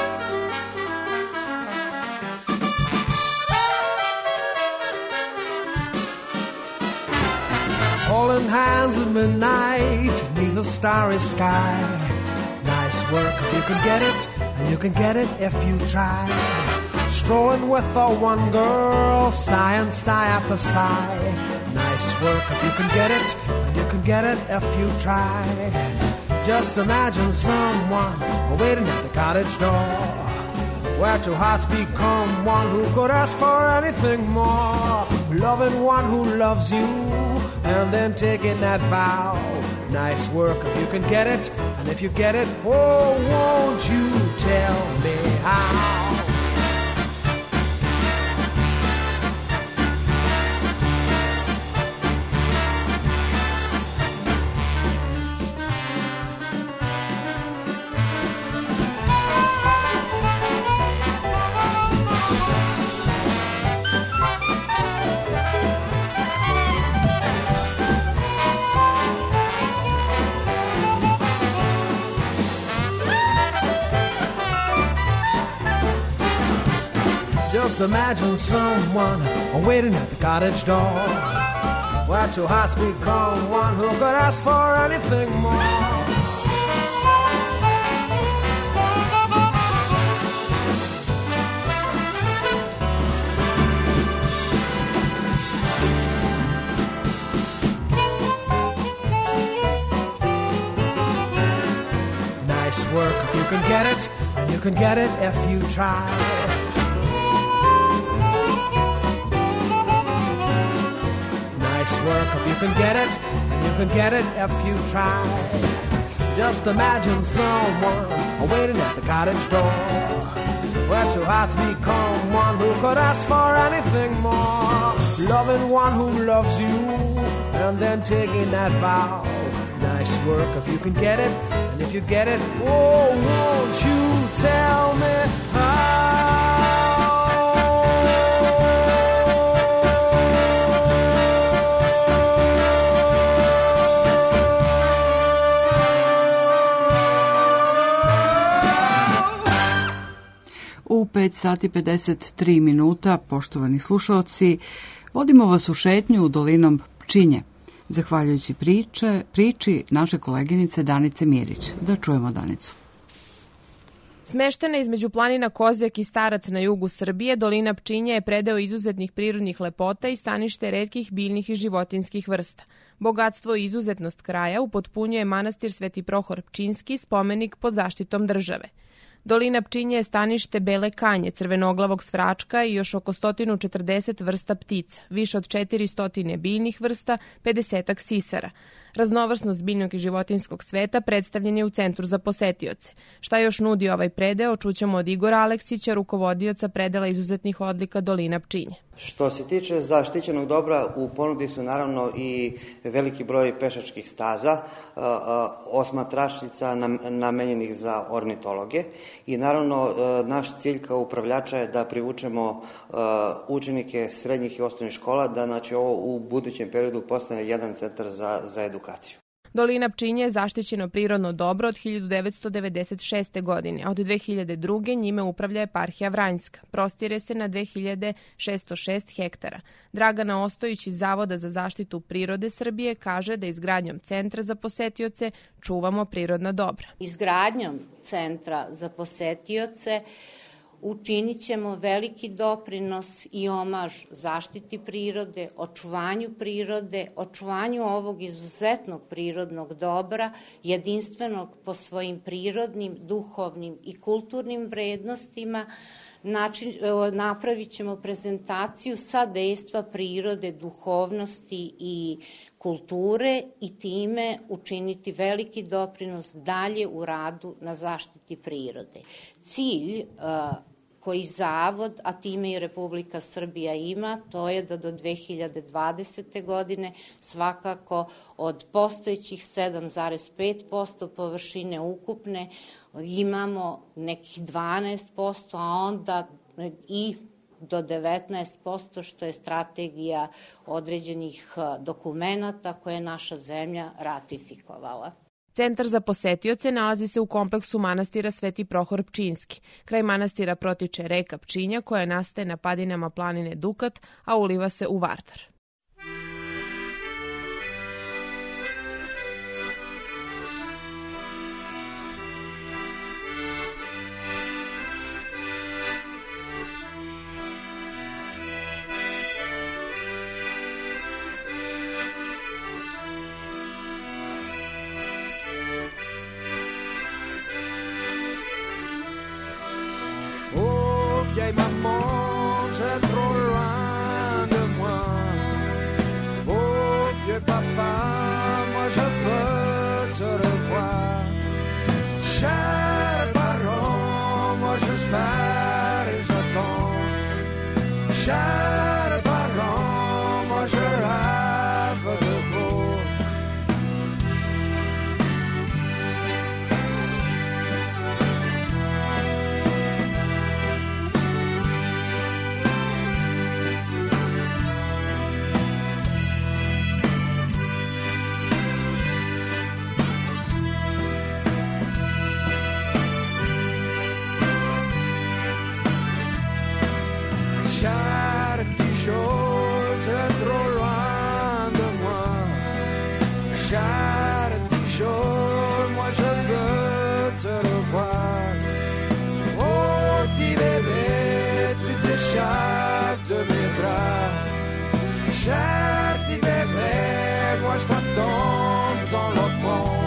Holding hands at midnight beneath a starry sky. Nice work if you can get it, and you can get it if you try. Strolling with the one girl, sigh and sigh after sigh. Nice work if you can get it, and you can get it if you try. Just imagine someone waiting at the cottage door, where two hearts become one who could ask for anything more. Loving one who loves you, and then taking that vow. Nice work if you can get it, and if you get it, oh, won't you tell me how? Just imagine someone waiting at the cottage door, where two hearts become one who could ask for anything more. Nice work if you can get it, and you can get it if you try. Work if you can get it, and you can get it if you try. Just imagine someone waiting at the cottage door, where two hearts become one who could ask for anything more. Loving one who loves you, and then taking that vow. Nice work if you can get it, and if you get it, oh, won't you tell me how? 5 sati 53 minuta, poštovani slušaoci, vodimo vas u šetnju dolinom Pčinje, zahvaljujući priči naše koleginice Danice Mirić. Da čujemo Danicu. Smeštena između planina Kozjak i Starac na jugu Srbije, dolina Pčinje je predeo izuzetnih prirodnih lepota i stanište retkih biljnih i životinskih vrsta. Bogatstvo i izuzetnost kraja upotpunjuje manastir Sveti Prohor Pčinjski, spomenik pod zaštitom države. Dolina Pčinje je stanište bele kanje, crvenoglavog svračka i još oko 140 vrsta ptica, više od 400 biljnih vrsta, 50 sisara. Raznovrsnost biljnog i životinskog sveta predstavljen je u Centru za posetioce. Šta još nudi ovaj predeo, čućemo od Igora Aleksića, rukovodioca predela izuzetnih odlika Dolina Pčinje. Što se tiče zaštićenog dobra, u ponudi su naravno i veliki broj pešačkih staza, osmatračnica namenjenih za ornitologe i naravno naš cilj kao upravljača je da privučemo učenike srednjih i osnovnih škola, da znači ovo u budućem periodu postane jedan centar za edukaciju. Dolina Pčinje je zaštićeno prirodno dobro od 1996. godine, a od 2002. njime upravlja eparhija Vranjska. Prostire se na 2606 hektara. Dragana Ostojić iz Zavoda za zaštitu prirode Srbije kaže da izgradnjom centra za posetioce čuvamo prirodna dobra. Izgradnjom centra za posetioce učinit ćemo veliki doprinos i omaž zaštiti prirode, očuvanju ovog izuzetnog prirodnog dobra, jedinstvenog po svojim prirodnim, duhovnim i kulturnim vrednostima. Napravit ćemo prezentaciju sadejstva prirode, duhovnosti i kulture i time učiniti veliki doprinos dalje u radu na zaštiti prirode. Cilj koji Zavod, a time i Republika Srbija ima, to je da do 2020. godine svakako od postojećih 7,5% površine ukupne imamo nekih 12%, a onda i do 19%, što je strategija određenih dokumenata koje je naša zemlja ratifikovala. Centar za posetioce nalazi se u kompleksu manastira Sveti Prohor Pčinjski. Kraj manastira protiče reka Pčinja koja nastaje na padinama planine Dukat, a uliva se u Vardar. Vieille maman, t'es trop loin de moi. Oh, vieux papa, moi je veux te revoir. Chers parents, moi j'espère et j'attends. Chers parents, moi je rêve de vous. Cher Tijol, t'es trop loin de moi. Cher Tijol, moi je veux te revoir. Oh, petit bébé, tu t'échappes de mes bras. Cher petit bébé, moi je t'attends dans le monde.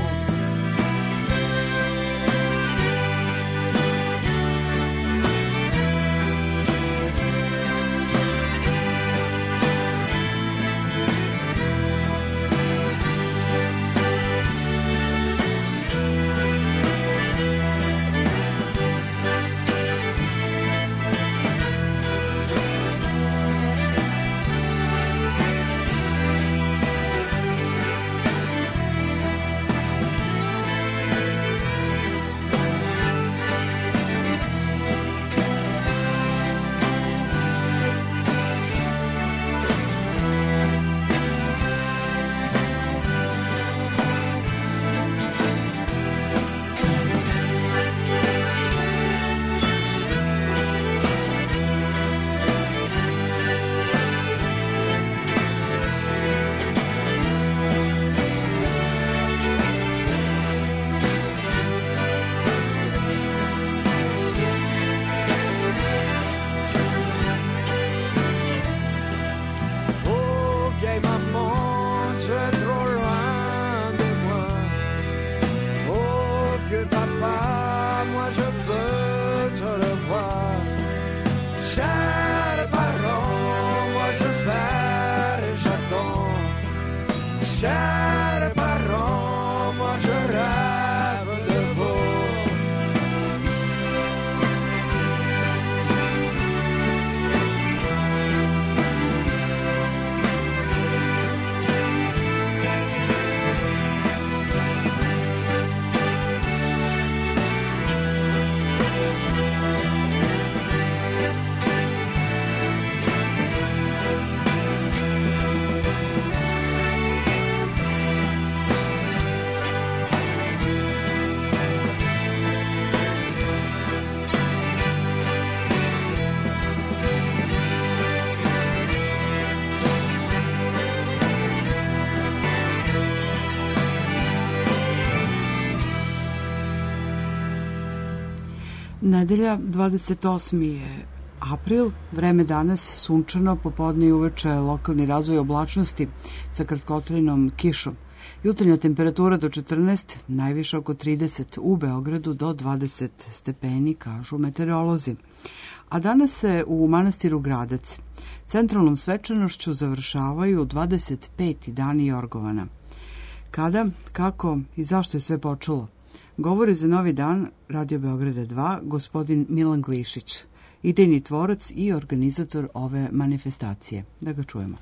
Nedelja, 28. je april, vreme danas sunčano, popodne i uveče lokalni razvoj oblačnosti sa kratkotrajnom kišom. Jutarnja temperatura do 14, najviše oko 30, u Beogradu do 20 stepeni, kažu meteorolozi. A danas se u manastiru Gradac centralnom svečanošću završavaju 25. dani Jorgovana. Kada, kako i zašto je sve počelo? Govori za Novi dan Radio Beograda 2 gospodin Milan Glišić, idejni tvorac i organizator ove manifestacije. Da ga čujemo.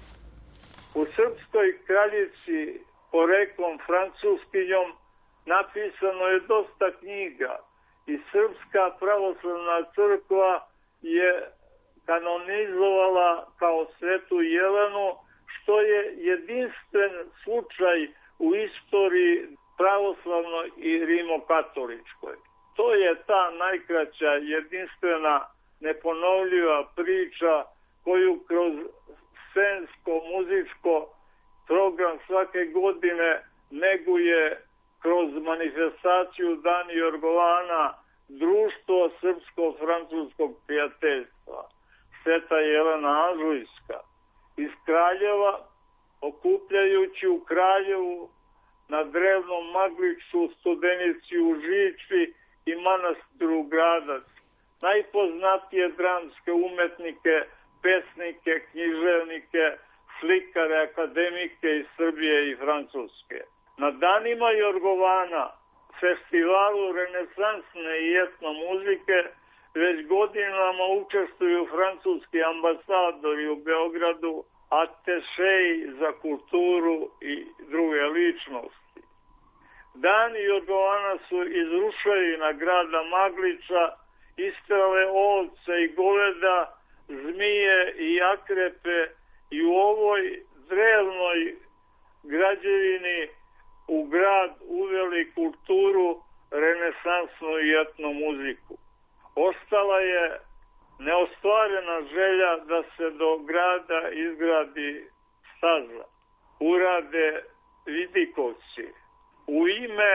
U srpskoj kraljici poreklom francuskinjom napisano je dosta knjiga i Srpska pravoslavna crkva je kanonizovala kao svetu Jelenu, što je jedinstven slučaj u istoriji pravoslavnoj i rimokatoličkoj. To je ta najkraća, jedinstvena, neponovljiva priča koju kroz scensko-muzičko program svake godine neguje kroz manifestaciju Dani Jorgovana Društvo srpsko-francuskog prijateljstva, Sveta Jelena Anžujska iz Kraljeva, okupljajući u Kraljevu na drevnom Magliču, Studenici u Žičvi i manastiru Gradac najpoznatije dramske umetnike, pesnike, književnike, slikare, akademike iz Srbije i Francuske. Na danima Jorgovana, festivalu renesansne i etno muzike, već godinama učestvuju francuski ambasadori u Beogradu, atešeji za kulturu i druge ličnosti. Dani Jorgovana su iz ruševina grada Magliča istrale ovce i goveda, zmije i akrepe i u ovoj drevnoj građevini u grad uveli kulturu, renesansnu i etno muziku. Ostala je neostvarena želja da se do grada izgradi staza, urade vidikovci. U ime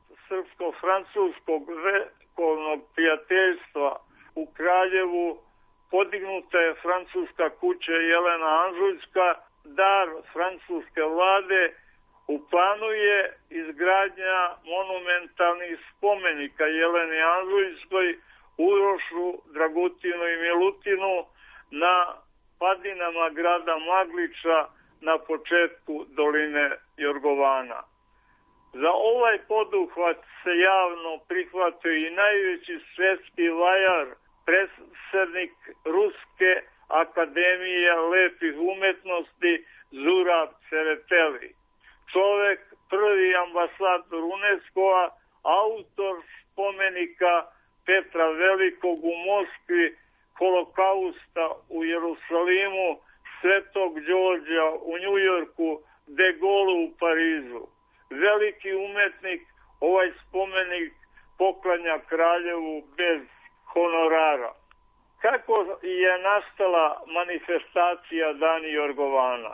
srpsko-francuskog vekovnog prijateljstva u Kraljevu podignuta je francuska kuća Jelena Anžujska, dar francuske vlade. U planu je izgradnja monumentalnih spomenika Jeleni Anžujskoj, Urošu, Dragutinu i Milutinu na padinama grada Magliča na početku doline Jorgovana. Za ovaj poduhvat se javno prihvatio i najveći svetski vajar, predsjednik Ruske akademije lepih umetnosti Zurab Cereteli. Čovek, prvi ambasador UNESCO-a, autor spomenika Petra Velikog u Moskvi, Holokausta u Jerusalimu, Svetog Đorđa u Njujorku, De Gaulle u Parizu. Veliki umetnik ovaj spomenik poklanja Kraljevu bez honorara. Kako je nastala manifestacija Dani Jorgovana?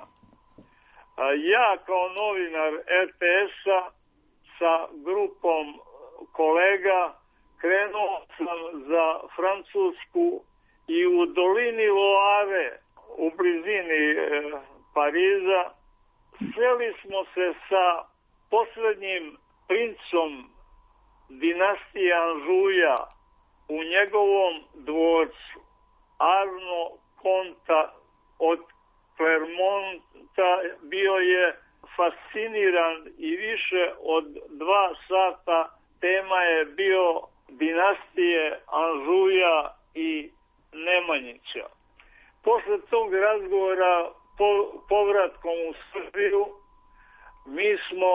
Ja kao novinar RTS-a sa grupom kolega krenuo sam za Francusku i u dolini Loare, u blizini Pariza, sreli smo se sa posljednjim princom dinastije Anžuja u njegovom dvorcu, Arno Konta od Clermonta. Bio je fasciniran i više od 2 sata tema je bio dinastije Anžuja i Nemanjića. Posle tog razgovora povratkom u Srbiju mi smo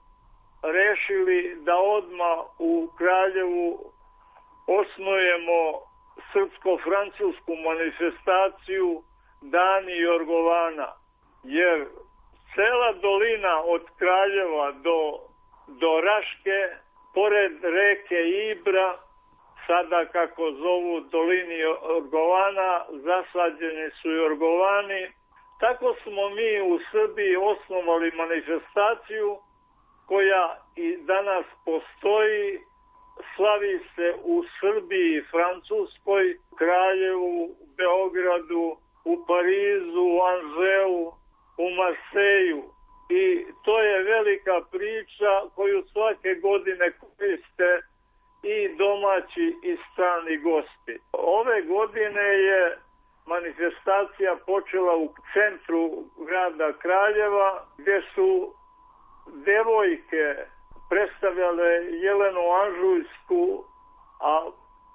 rešili da odmah u Kraljevu osnujemo srpsko-francusku manifestaciju Dani Jorgovana, jer cela dolina od Kraljeva do Raške, pored reke Ibra, sada kako zovu dolini Jorgovana, zasađeni su Jorgovani. Tako smo mi u Srbiji osnovali manifestaciju koja i danas postoji slavi se u Srbiji, Francuskoj, Kraljevu, Beogradu, u Parizu, u Anželu, u Marseju. I to je velika priča koju svake godine koriste i domaći i strani gosti. Ove godine je manifestacija počela u centru grada Kraljeva, gdje su devojke predstavljale Jelenu Anžujsku, a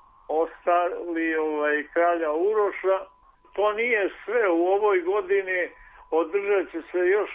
ostali kralja Uroša. To nije sve. U ovoj godini održat će se još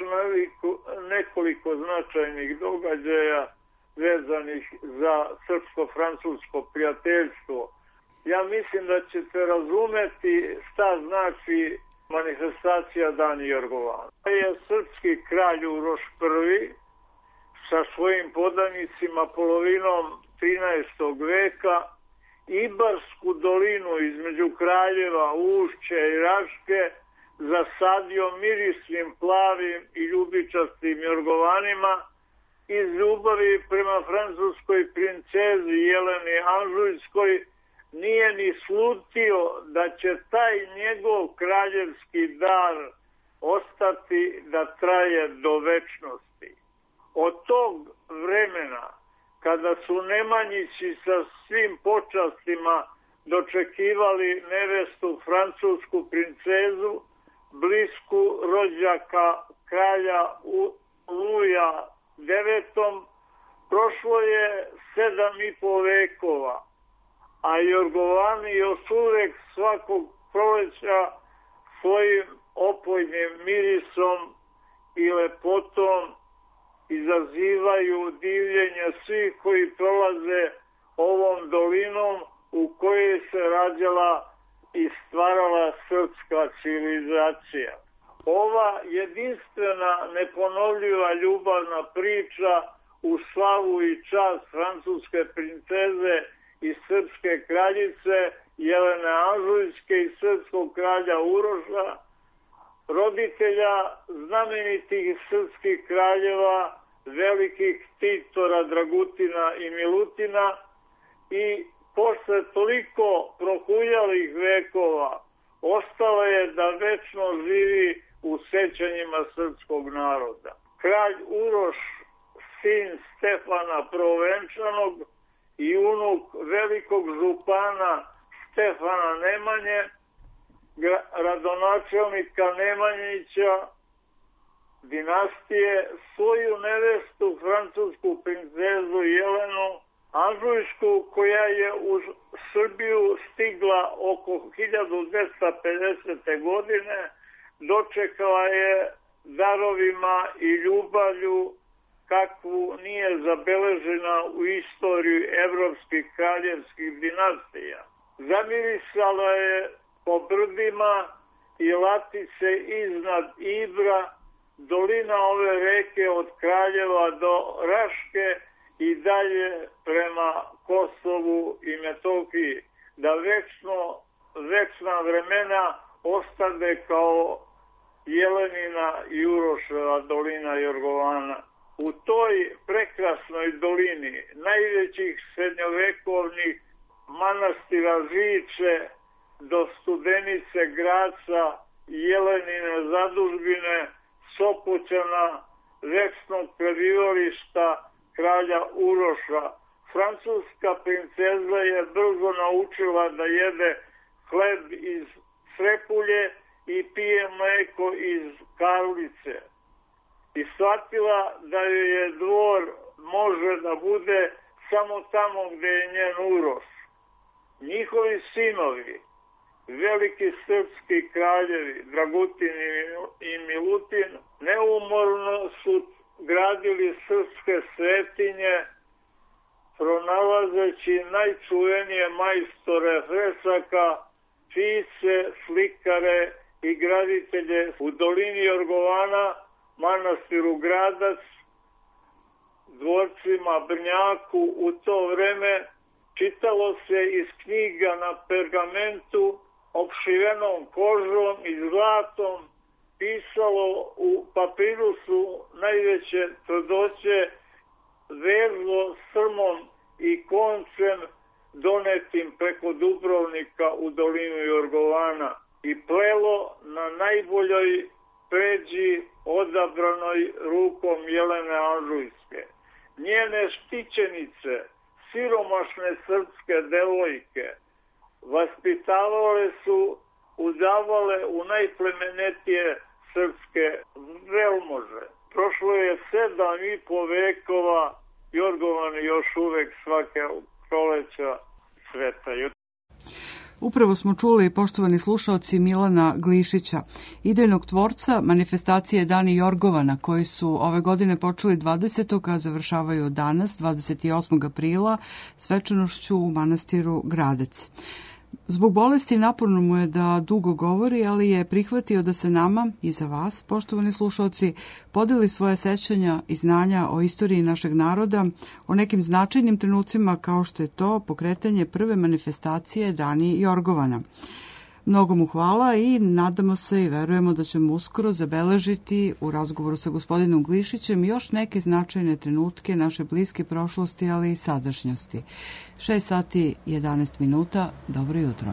nekoliko značajnih događaja vezanih za srpsko-francusko prijateljstvo. Ja mislim da ćete razumeti šta znači manifestacija Dani Jorgovana. Je srpski kralj Uroš I sa svojim podanicima polovinom 13. veka Ibarsku dolinu između Kraljeva, Ušća i Raške zasadio mirisnim, plavim i ljubičastim jorgovanima iz ljubavi prema francuskoj princezi Jeleni Anžujskoj. Nije ni slutio da će taj njegov kraljevski dar ostati da traje do večnosti. Od tog vremena, kada su Nemanjići sa svim počastima dočekivali nevestu francusku princezu, blisku rođaka kralja Luja IX, prošlo je 7,5 vekova, a Jorgovani još uvek svakog proleća svojim opojnim mirisom i lepotom izazivaju divljenje svih koji prolaze ovom dolinom u kojoj se rađala i stvarala srpska civilizacija. Ova jedinstvena, neponovljiva ljubavna priča u slavu i čast francuske princeze i srpske kraljice Jelene Anžujske i srpskog kralja Uroša, roditelja znamenitih srpskih kraljeva, velikih Titora, Dragutina i Milutina, i posle toliko prohuljalih vekova ostalo je da večno živi u sećanjima srpskog naroda. Kralj Uroš, sin Stefana Prvovenčanog i unuk velikog župana Stefana Nemanje, gradonačelnika Nemanjića dinastije, svoju nevestu, francusku princezu Jelenu Anžujsku, koja je u Srbiju stigla oko 1250. godine, dočekala je darovima i ljubavlju kakvu nije zabeležena u istoriji evropskih kraljevskih dinastija. Zamirisala je po brdima i latice iznad Ibra, dolina ove reke od Kraljeva do Raške i dalje prema Kosovu i Metohiji, da večna vremena ostane kao Jelenina i Uroševa dolina Jorgovana. U toj prekrasnoj dolini najvećih srednjovekovnih manastira Žiče do Studenice, Graca, Jelenine zadužbine, Sopoćana, večnog prebivališta kralja Uroša, francuska princeza je brzo naučila da jede hleb iz srepulje i pije mleko iz karlice. I shvatila da joj je dvor može da bude samo tamo gde je njen Uroš. Njihovi sinovi, veliki srpski kraljevi Dragutin i Milutin, neumorno su gradili srpske svetinje, pronalazeći najčuvenije majstore fresaka, pisce, slikare i graditelje u dolini Jorgovana, manastiru Gradac, dvorcima Brnjaku. U to vreme čitalo se iz knjiga na pergamentu opšivenom kožom i zlatom, pisalo u papirusu najveće tvrdoće, vezlo srmom i koncem Njene štićenice, siromašne srpske devojke, vaspitavale su, udavale u najplemenitije srpske velmože. Prošlo je 7,5 vekova, Jorgovan još uvek svake proleća cvetaju. Upravo smo čuli, poštovani slušaoci, Milana Glišića, idejnog tvorca manifestacije Dani Jorgovana, koji su ove godine počeli 20. a završavaju danas, 28. aprila, svečanošću u manastiru Gradec. Zbog bolesti naporno mu je da dugo govori, ali je prihvatio da se nama i za vas, poštovani slušalci, podeli svoje sećanja i znanja o istoriji našeg naroda, o nekim značajnim trenucima kao što je to pokretanje prve manifestacije Dani Jorgovana. Mnogo mu hvala i nadamo se i verujemo da ćemo uskoro zabeležiti u razgovoru sa gospodinom Glišićem još neke značajne trenutke naše bliske prošlosti, ali i sadašnjosti. 6 sati 11 minuta. Dobro jutro.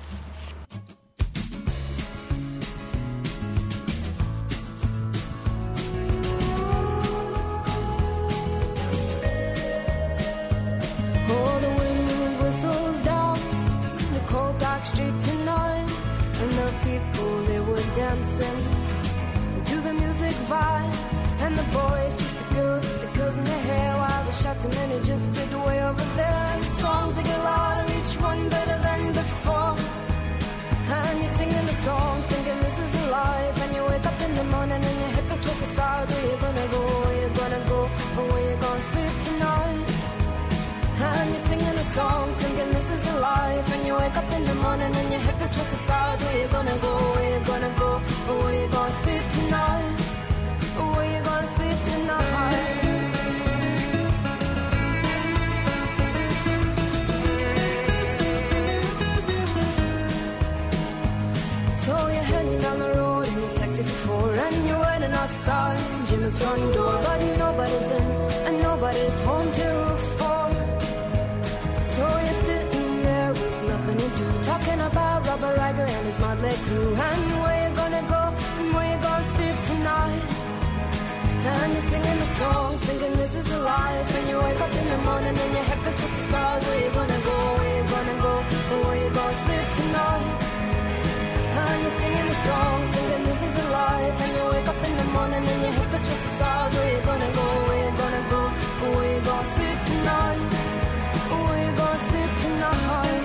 To the music vibe, and the boys, just the girls with the curls in their hair, while the shouting men who just sit way over there. And the songs they get louder, each one better than before. And you're singing the songs, thinking this is a life. And you wake up in the morning and your hip is twisted sides. Where you gonna go? Where you gonna go? Or where you gonna sleep tonight? And you're singing the songs, thinking this is a life. And you wake up in the morning and your hip is twisted sides. Where you gonna go? Where you gonna go? Or where you gonna sleep tonight? Or where you gonna sleep tonight? So you're heading down the road in your taxi for 4, and you're waiting outside Jim's front door, but nobody's in and nobody's home till 4. So you're sitting there with nothing to do, talking about Robert Riger and his motley crew, and where you gonna go and where you gonna sleep tonight. And you're singing the songs, thinking this is a life. And you wake up in the morning and your head feels to the stars. Where you gonna go, where you gonna go, or where you gonna sleep tonight. And you're singing the songs, thinking this is a life. And you wake up in the morning and your head feels to the stars. Where you gonna go, where you gonna go, or where you gonna sleep tonight. Or where you gonna sleep tonight.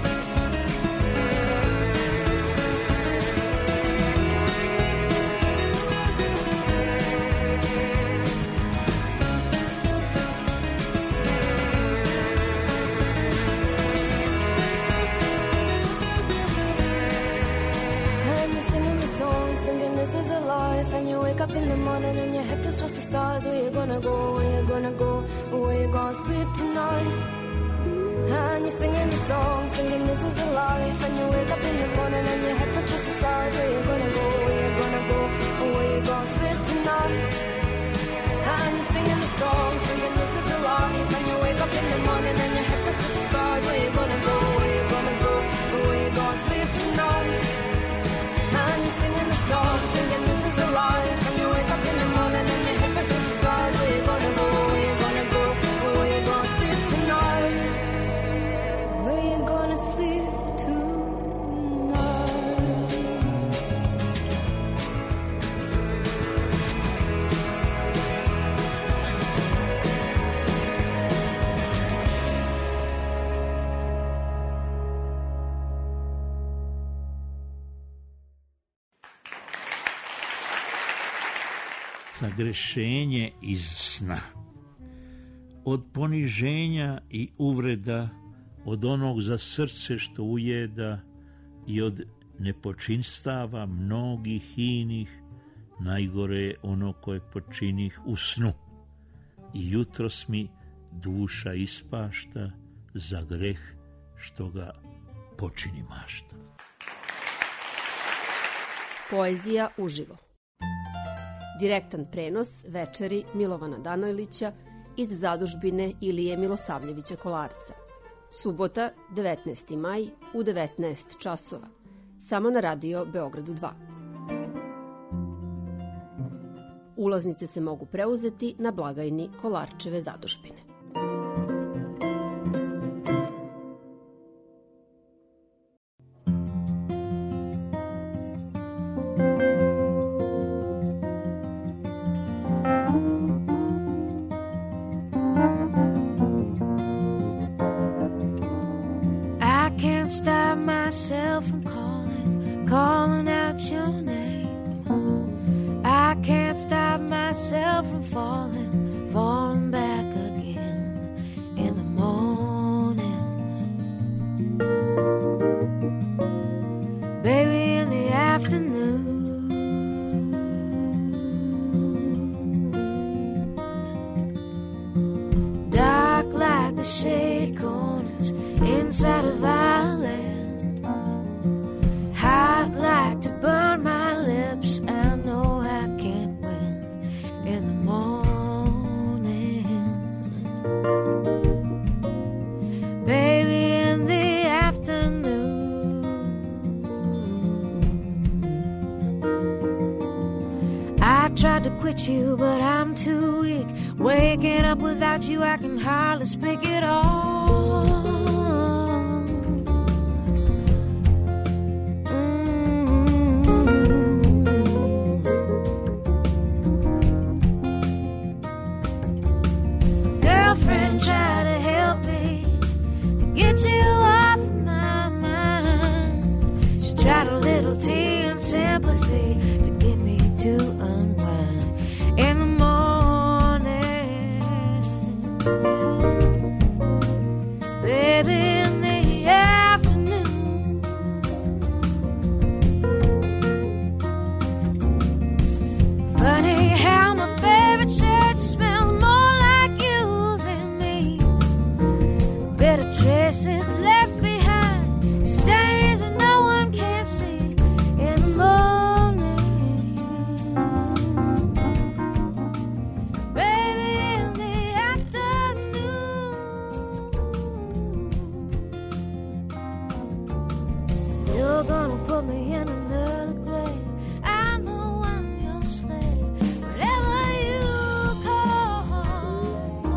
This is a life, and you wake up in the morning and your head feels towards the stars. Where you gonna go, where you gonna go, where you gonna sleep tonight. And you're singing the songs, thinking this is a life. And you wake up in the morning and your head feels towards the stars. Where you gonna go, where you gonna go, where you gonna sleep tonight. And you're singing the songs, thinking this is a life. And you wake up in the morning and your head feels towards the stars. Where you gonna go, where you gonna go, where you gonna sleep tonight. And you're singing the songs, thinking this is a life. And you wake up in the morning and your head feels to the stars. Where you gonna go, where you gonna go, where you gonna sleep tonight. Where you gonna sleep tonight. Zagrešenje iz sna. Od poniženja i uvreda, od onog za srce što ujeda i od nepočinstava mnogih inih, najgore je ono koje počinih u snu. I jutros mi duša ispašta za greh što ga počini mašta. Poezija uživo. Direktan prenos večeri Milovana Danojlića iz zadužbine Ilije Milosavljevića Kolarca. Subota, 19. maj u 19 časova. Samo na radio Beogradu 2. Ulaz Ulaznice se mogu preuzeti na blagajni Kolarčeve zadužbine. Stop myself from calling out your name. I can't stop myself from falling back again in the morning. Baby, in the afternoon. Dark like the shady corners inside of our land. Hot like to burn my lips. I know I can't win in the morning. Baby, in the afternoon. I tried to quit you, but I'm too weak. Waking up without you, I can hardly speak at all. Girlfriend, try to help me to get you off my mind. She tried a little tea and sympathy to get me to unwind in the morning. Baby, in the afternoon. Funny how my favorite shirt smells more like you than me. Better traces left behind, stains that no one can see in the morning. Baby, in the afternoon. You're gonna put me in another grave. I know I'm your slave. Whatever you call.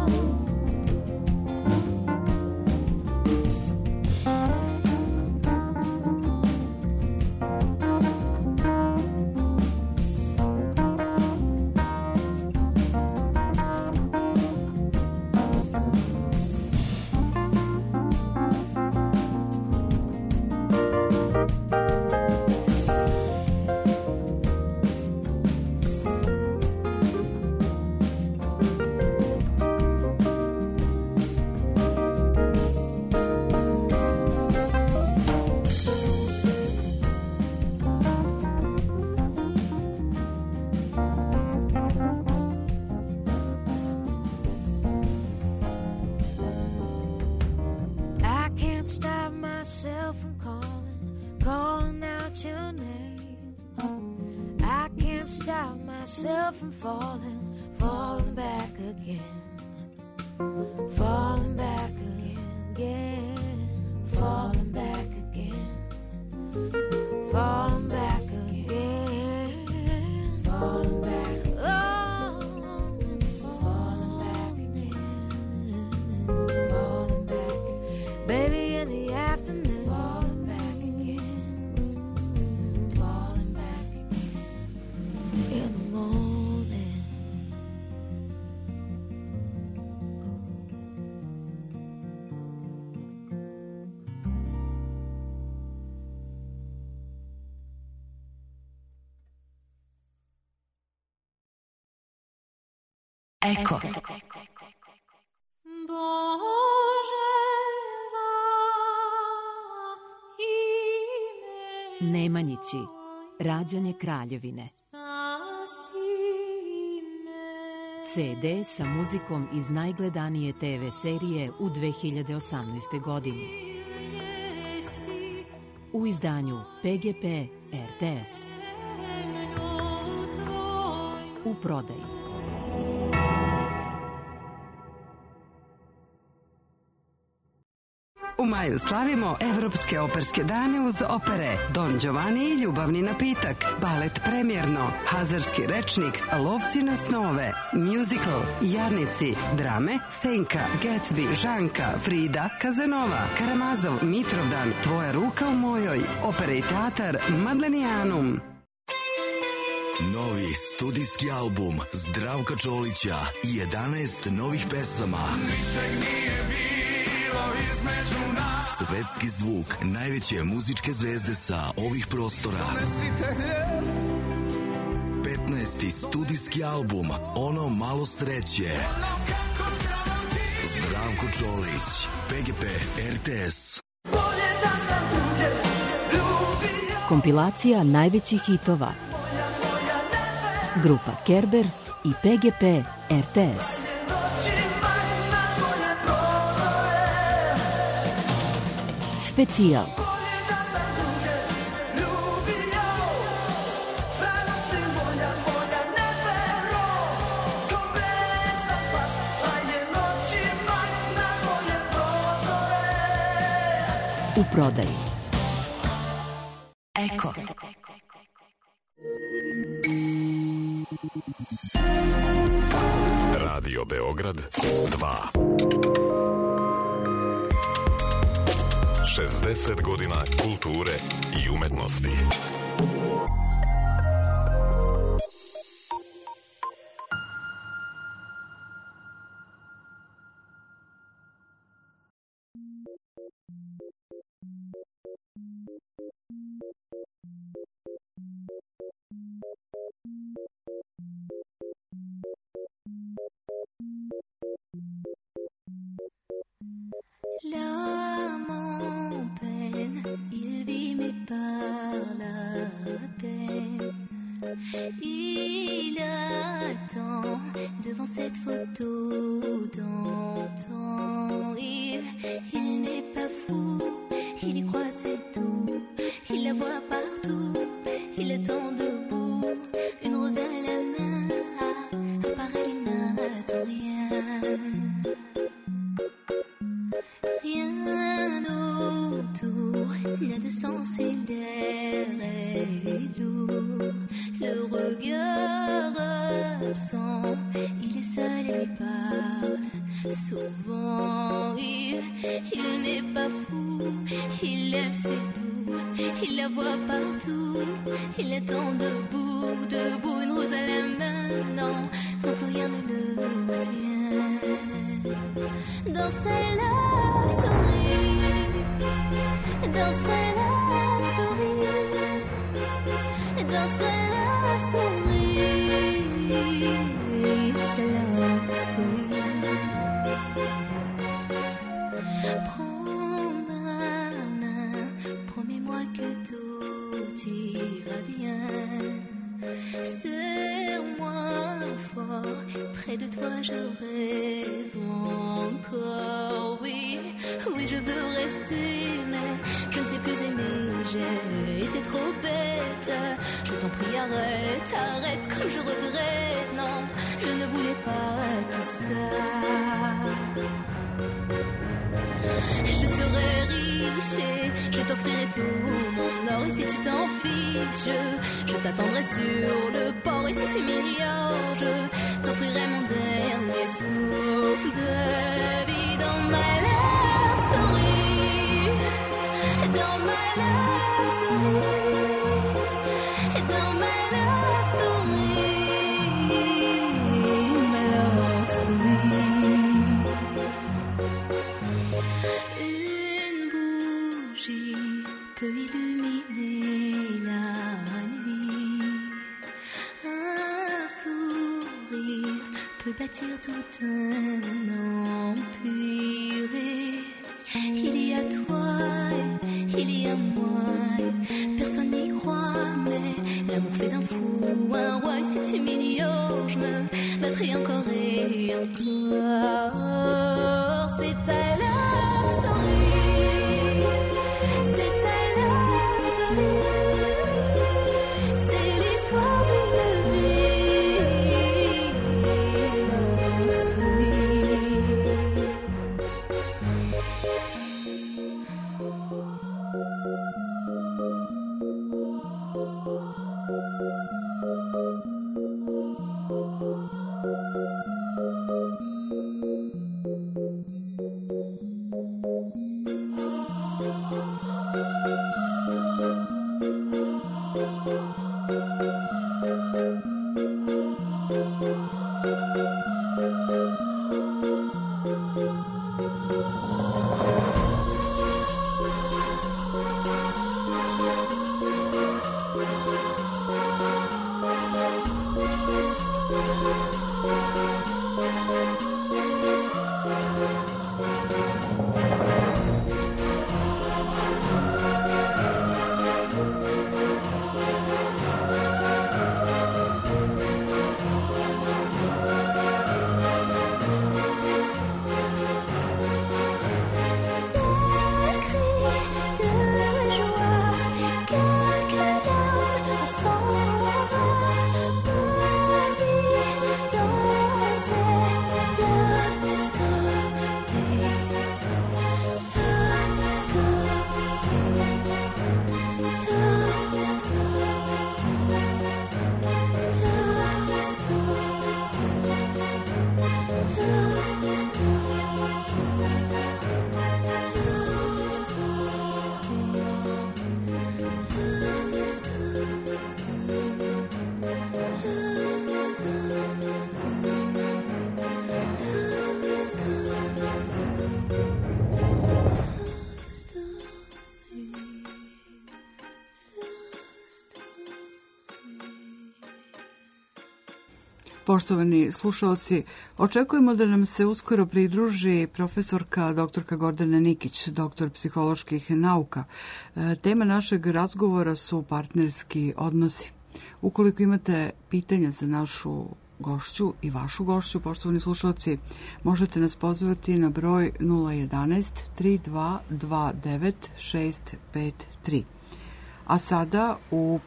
I can't stop myself from calling out your name. I can't stop myself from falling back again. Falling back again, falling back again, falling back again, falling back, oh, falling back again, falling back, baby, in the afternoon, falling back again, falling back again, in the morning. Eko. Nemanjići, rađanje kraljevine. CD sa muzikom iz najgledanije TV serije u 2018. godini. U izdanju PGP RTS. U prodaji. U maju slavimo Evropske operske dane uz opere Don Giovanni i Ljubavni napitak, balet Premjerno, Hazarski rečnik, Lovci na snove, musical, Jadnici, drame, Senka, Gatsby, Žanka, Frida, Kazanova, Karamazov, Mitrovdan, Tvoja ruka u mojoj, opera i teatar Madlenijanum. Novi studijski album Zdravka Čolića i 11 novih pesama. Svetski zvuk najveće muzičke zvezde sa ovih prostora. 15. studijski album Ono malo sreće. Zdravko Čolić, PGP RTS. Kompilacija najvećih hitova. Grupa Kerber i PGP RTS. Specijal. U prodaji. Eko. Radio Beograd 2. 60 godina kulture i umetnosti. L'âme en peine, il vit mais par la peine. Il attend devant cette photo d'antan. Il n'est pas fou, il y croit c'est tout. Il la voit partout, il attend debout. Une rose à la main, apparaît, il n'attend rien. Rien autour n'a de sens et l'air est lourd. Le regard absent, il est seul et lui parle souvent. Il n'est pas fou, il aime c'est tout. Il la voit partout, il attend debout, debout, une rose à la main. Non, non plus rien ne le retient. Dans sa love story, dans sa love story, dans sa love story, sa love story. Prends ma main, promets-moi que tout ira bien. Serre-moi fort, près de toi je rêve encore. Oui, oui je veux rester, mais je ne sais plus aimer. J'ai été trop bête. Je t'en prie arrête, arrête comme je regrette. Non, je ne voulais pas tout ça. Je serai riche et je t'offrirai tout mon or. Et si tu t'en fiches, je t'attendrai sur le port. Et si tu m'ignores, je t'offrirai mon dernier souffle de vie. Dans ma love story, dans ma love story, dans ma love story, ma love story. Peut illuminer la nuit. Un sourire peut bâtir tout un empire. Il y a toi, il y a moi. Personne n'y croit, mais l'amour fait d'un fou un roi. Et si tu m'ignores, je me battrai encore et encore. C'est ta love story. C'est l'histoire d'une vie, love story. Poštovani slušalci, očekujemo da nam se uskoro pridruži profesorka doktorka Gordana Nikić, doktor psiholoških nauka. Tema našeg razgovora su partnerski odnosi. Ukoliko imate pitanja za našu gošću i vašu gošću, poštovani slušalci, možete nas pozvati na broj 011 3229 653. A sada u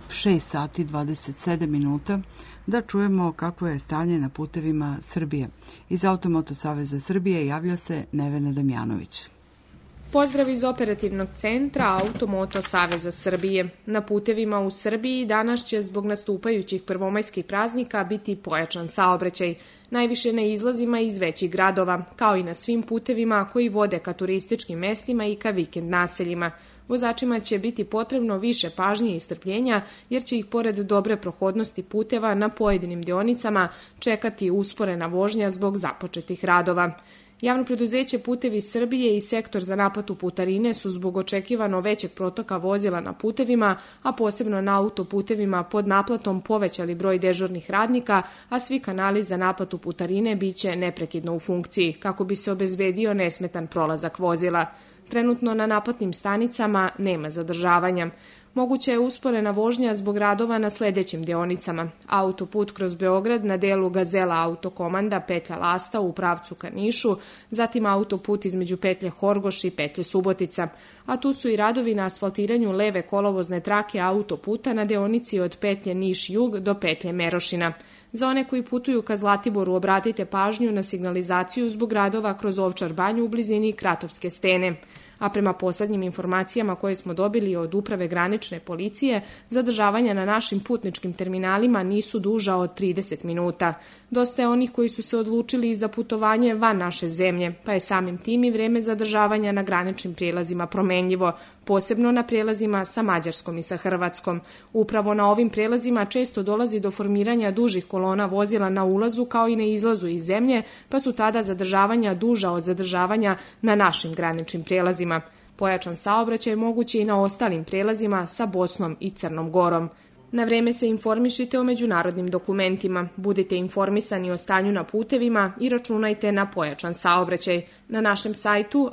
6 sati 27 minuta da čujemo kakvo je stanje na putevima Srbije. Iz Automoto Saveza Srbije javlja se Nevena Damjanović. Pozdrav iz operativnog centra Automoto Saveza Srbije. Na putevima u Srbiji danas će zbog nastupajućih prvomajskih praznika biti pojačan saobraćaj, najviše na izlazima iz većih gradova, kao i na svim putevima koji vode ka turističkim mestima i ka vikend naseljima. Vozačima će biti potrebno više pažnje i strpljenja, jer će ih pored dobre prohodnosti puteva na pojedinim deonicama čekati usporena vožnja zbog započetih radova. Javno preduzeće Putevi Srbije i sektor za naplatu putarine su zbog očekivano većeg protoka vozila na putevima, a posebno na autoputevima pod naplatom povećali broj dežurnih radnika, a svi kanali za naplatu putarine biće neprekidno u funkciji, kako bi se obezbedio nesmetan prolazak vozila. Trenutno na naplatnim stanicama nema zadržavanja. Moguća je usporena vožnja zbog radova na sledećim deonicama. Autoput kroz Beograd na delu Gazela autokomanda petlja Lasta u pravcu ka Nišu, zatim autoput između petlje Horgoš i petlje Subotica. A tu su i radovi na asfaltiranju leve kolovozne trake autoputa na deonici od petlje Niš-Jug do petlje Merošina. Za one koji putuju ka Zlatiboru obratite pažnju na signalizaciju zbog radova kroz Ovčar banju u blizini Kratovske stene. A prema poslednjim informacijama koje smo dobili od Uprave granične policije, zadržavanja na našim putničkim terminalima nisu duža od 30 minuta. Dosta je onih koji su se odlučili za putovanje van naše zemlje, pa je samim tim i vreme zadržavanja na graničnim prijelazima promenljivo, posebno na prijelazima sa Mađarskom i sa Hrvatskom. Upravo na ovim prijelazima često dolazi do formiranja dužih kolona vozila na ulazu kao i na izlazu iz zemlje, pa su tada zadržavanja duža od zadržavanja na našim graničnim prijelazima. Pojačan saobraćaj moguće i na ostalim prijelazima sa Bosnom i Crnom Gorom. Na vreme se informišite o međunarodnim dokumentima, budite informisani o stanju na putevima i računajte na pojačan saobraćaj. Na našem sajtu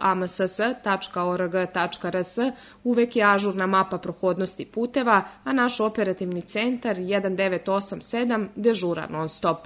amss.org.rs uvek je ažurna mapa prohodnosti puteva, a naš operativni centar 1987 dežura non stop.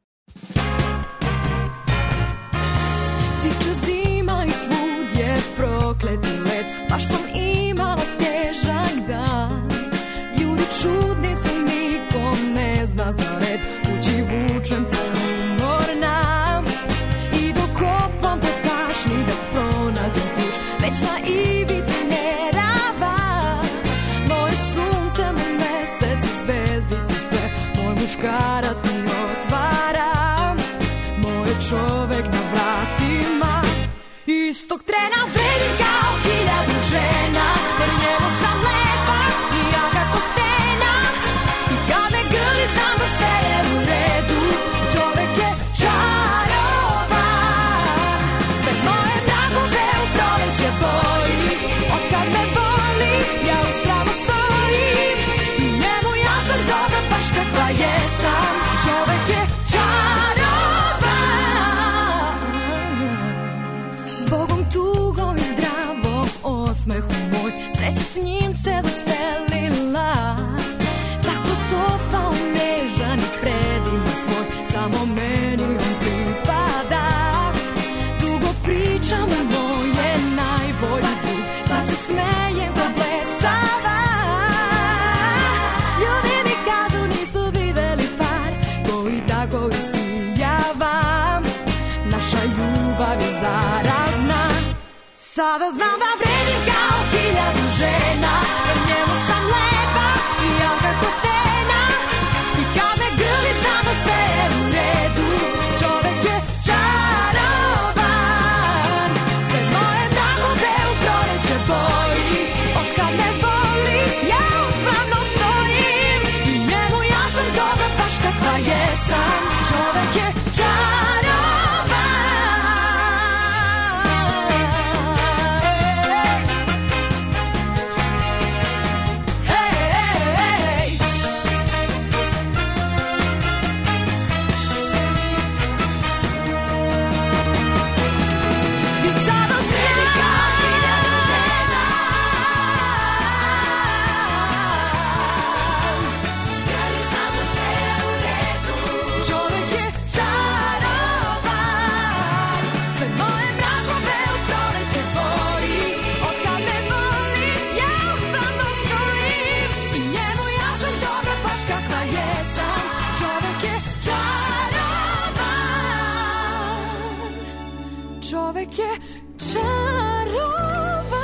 Ciče zima i svud je prokleti let, baš sam imala težak dan. Ljudi čudni su, nikom ne zna za red, kući vučem se umorna i dok kopam po tašni da pronađem ključ, već na ivici nerava. Moje sunce, moj mesec i zvezdice sve, moj muškarac mi otvara, moj čovek na vratima. Istog trena vredim kao 1000 žena, jer njemu sam lepa i jaka ko stena. I kad me grli znam da sve je u redu, čovek je čarovan. Sve moje vragove u proleće boji, od kad me voli ja uspravo stojim. I njemu ja sam dobra baš kakva jesam, čovek je osmehu moj, sreća s njim se doselila. Tako topao, nežan i predivno svoj, samo meni on pripada. Dugo pričam, moj je najbolji drug, sad se smejem ko blesava. Ljudi mi kažu nisu videli par koji tako isijava. Naša ljubav je zarazna, sada znam da vredim kao 1000 žena, jer njemu sam lepa i jaka ko stena. I kad me grli znam da sve je u redu, čovek je čarovan. Sve moje vragove u proleće boji, od kad me voli ja uspravno stojim. I njemu ja sam dobra baš kakva jesam, čovek je čovek je čarovan.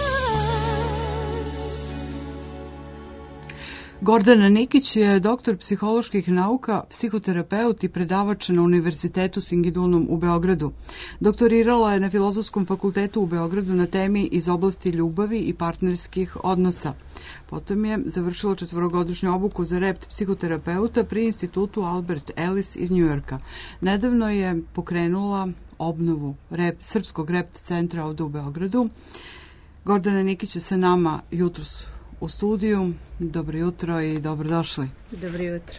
Gordana Nikić je doktor psiholoških nauka, psihoterapeut i predavač na Univerzitetu Singidunum u Beogradu. Doktorirala je na Filozofskom fakultetu u Beogradu na temi iz oblasti ljubavi i partnerskih odnosa. Potom je završila 4-godišnju obuku za rep psihoterapeuta pri institutu Albert Ellis iz Njujorka. Nedavno je pokrenula obnovu srpskog rep centra ovde u Beogradu. Gordana Nikić je sa nama jutros u studiju. Dobro jutro i dobrodošli. Dobro jutro.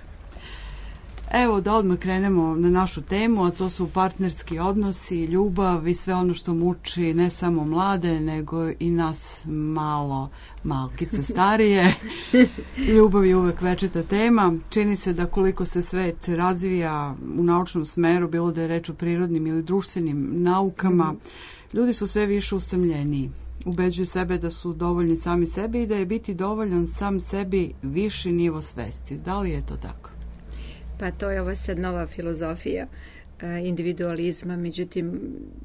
Evo da odmah krenemo na našu temu, a to su partnerski odnosi, ljubav i sve ono što muči ne samo mlade, nego i nas malkice starije. Ljubav je uvek večita tema. Čini se da koliko se svet razvija u naučnom smeru, bilo da je reč o prirodnim ili društvenim naukama, ljudi su sve više usamljeniji. Ubeđuju sebe da su dovoljni sami sebi i da je biti dovoljan sam sebi viši nivo svesti. Da li je to tako? Pa to je ova sad nova filozofija individualizma, međutim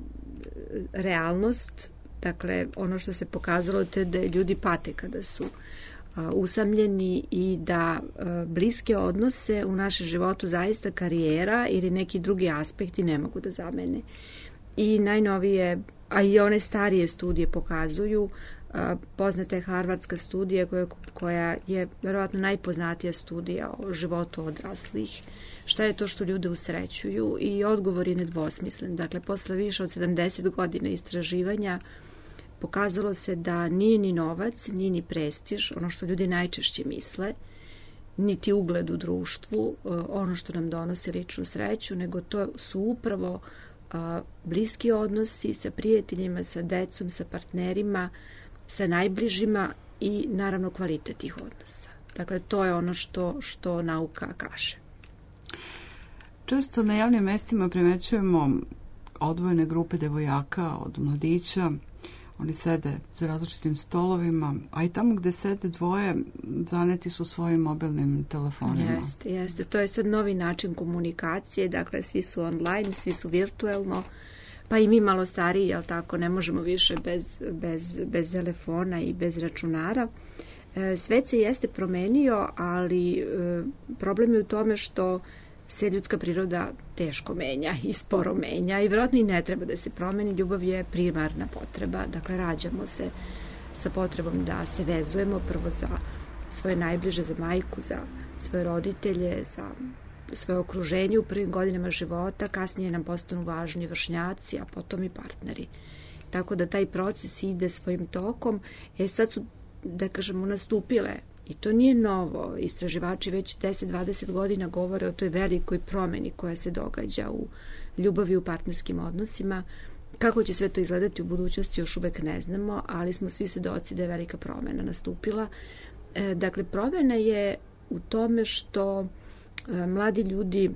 realnost, dakle ono što se pokazalo to je da ljudi pate kada su usamljeni i da bliske odnose u našem životu zaista karijera ili neki drugi aspekti ne mogu da zamene. I najnovije, a i one starije studije pokazuju, poznata je harvardska studija koja je verovatno najpoznatija studija o životu odraslih. Šta je to što ljude usrećuju? I odgovor je nedvosmislen. Dakle, posle više od 70 godina istraživanja pokazalo se da nije ni novac, nije ni prestiž, ono što ljudi najčešće misle, niti ugled u društvu, ono što nam donosi ličnu sreću, nego to su upravo bliski odnosi sa prijateljima, sa decom, sa partnerima, sa najbližima i naravno kvalitet tih odnosa. Dakle, to je ono što nauka kaže. Često na javnim mestima primećujemo odvojene grupe devojaka od mladića. Oni sede za različitim stolovima, a i tamo gde sede dvoje zaneti su svojim mobilnim telefonima. Jeste. To je sad novi način komunikacije, dakle svi su online, svi su virtuelno, pa i mi malo stariji, jel tako, ne možemo više bez telefona i bez računara. Svet se jeste promenio, ali problem je u tome što se ljudska priroda teško menja i sporo menja i vjerojatno i ne treba da se promeni. Ljubav je primarna potreba, dakle rađamo se sa potrebom da se vezujemo prvo za svoje najbliže, za majku, za svoje roditelje, za svoje okruženje u prvim godinama života, kasnije nam postanu važni vršnjaci, a potom i partneri. Tako da taj proces ide svojim tokom. Sad su, da kažemo, nastupile, i to nije novo, istraživači već 10-20 godina govore o toj velikoj promeni koja se događa u ljubavi u partnerskim odnosima. Kako će sve to izgledati u budućnosti još uvek ne znamo, ali smo svi svedoci da je velika promena nastupila. Dakle, promena je u tome što mladi ljudi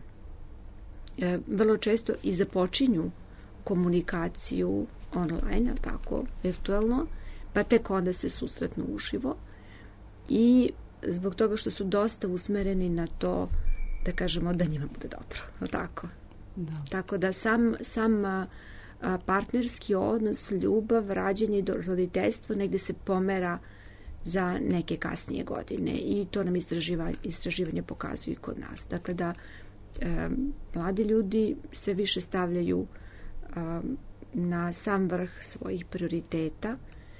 vrlo često i započinju komunikaciju online, tako, virtualno, pa tek onda se susretnu uživo. I zbog toga što su dosta usmereni na to, da kažemo, da njima bude dobro, tako? Da. Tako da sam partnerski odnos, ljubav, rađenje i roditeljstvo negde se pomera za neke kasnije godine i to nam istraživanje pokazuju i kod nas. Dakle, da mladi ljudi sve više stavljaju na sam vrh svojih prioriteta,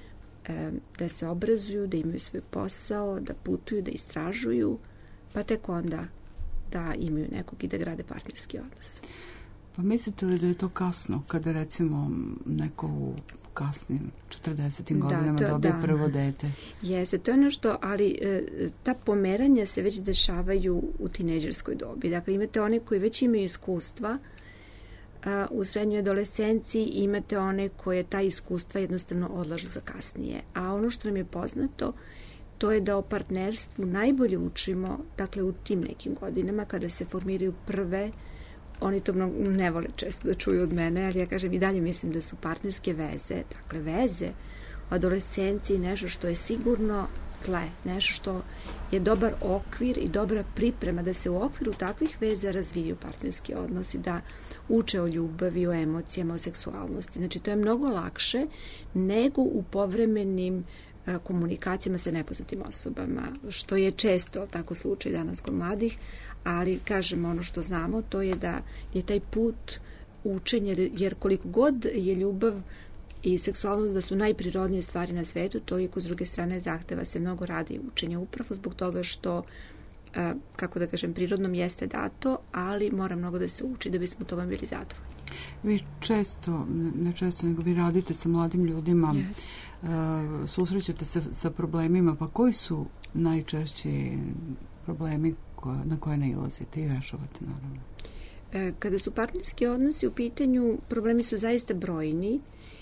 da se obrazuju, da imaju svoj posao, da putuju, da istražuju, pa tek onda da imaju nekog i da grade partnerski odnos. Pa mislite li da je to kasno, kada recimo neko u kasnim 40. godinama dobije prvo dete? Jeste, to je ono što, ali ta pomeranja se već dešavaju u tinejdžerskoj dobi. Dakle, imate one koji već imaju iskustva u srednjoj adolescenciji, imate one koje ta iskustva jednostavno odlažu za kasnije. A ono što nam je poznato, to je da o partnerstvu najbolje učimo, dakle, u tim nekim godinama kada se formiraju prve, oni to ne vole često da čuju od mene, ali ja kažem i dalje mislim da su partnerske veze, dakle veze u adolescenciji nešto što je sigurno tle, nešto što je dobar okvir i dobra priprema da se u okviru takvih veza razvijaju partnerski odnosi, da uče o ljubavi, o emocijama, o seksualnosti. Znači, to je mnogo lakše nego u povremenim komunikacijama sa nepoznatim osobama, što je često tako slučaj danas kod mladih, ali kažem ono što znamo, to je da je taj put učenja, jer koliko god je ljubav i seksualnost da su najprirodnije stvari na svetu, toliko s druge strane zahteva se mnogo rada i učenja upravo zbog toga što, kako da kažem, prirodnom jeste dato, ali mora mnogo da se uči da bismo tome bili zadovoljni. Vi često, ne često, nego vi radite sa mladim ljudima, susrećete se sa problemima, pa koji su najčešći problemi na koje nailazite i rešavate, naravno? Kada su partnerski odnosi u pitanju, problemi su zaista brojni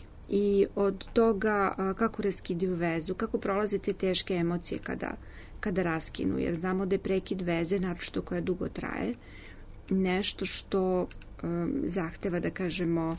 i od toga kako raskidaju vezu, kako prolaze te teške emocije kada raskinu, jer znamo da je prekid veze, naročito koja dugo traje, nešto što zahteva, da kažemo,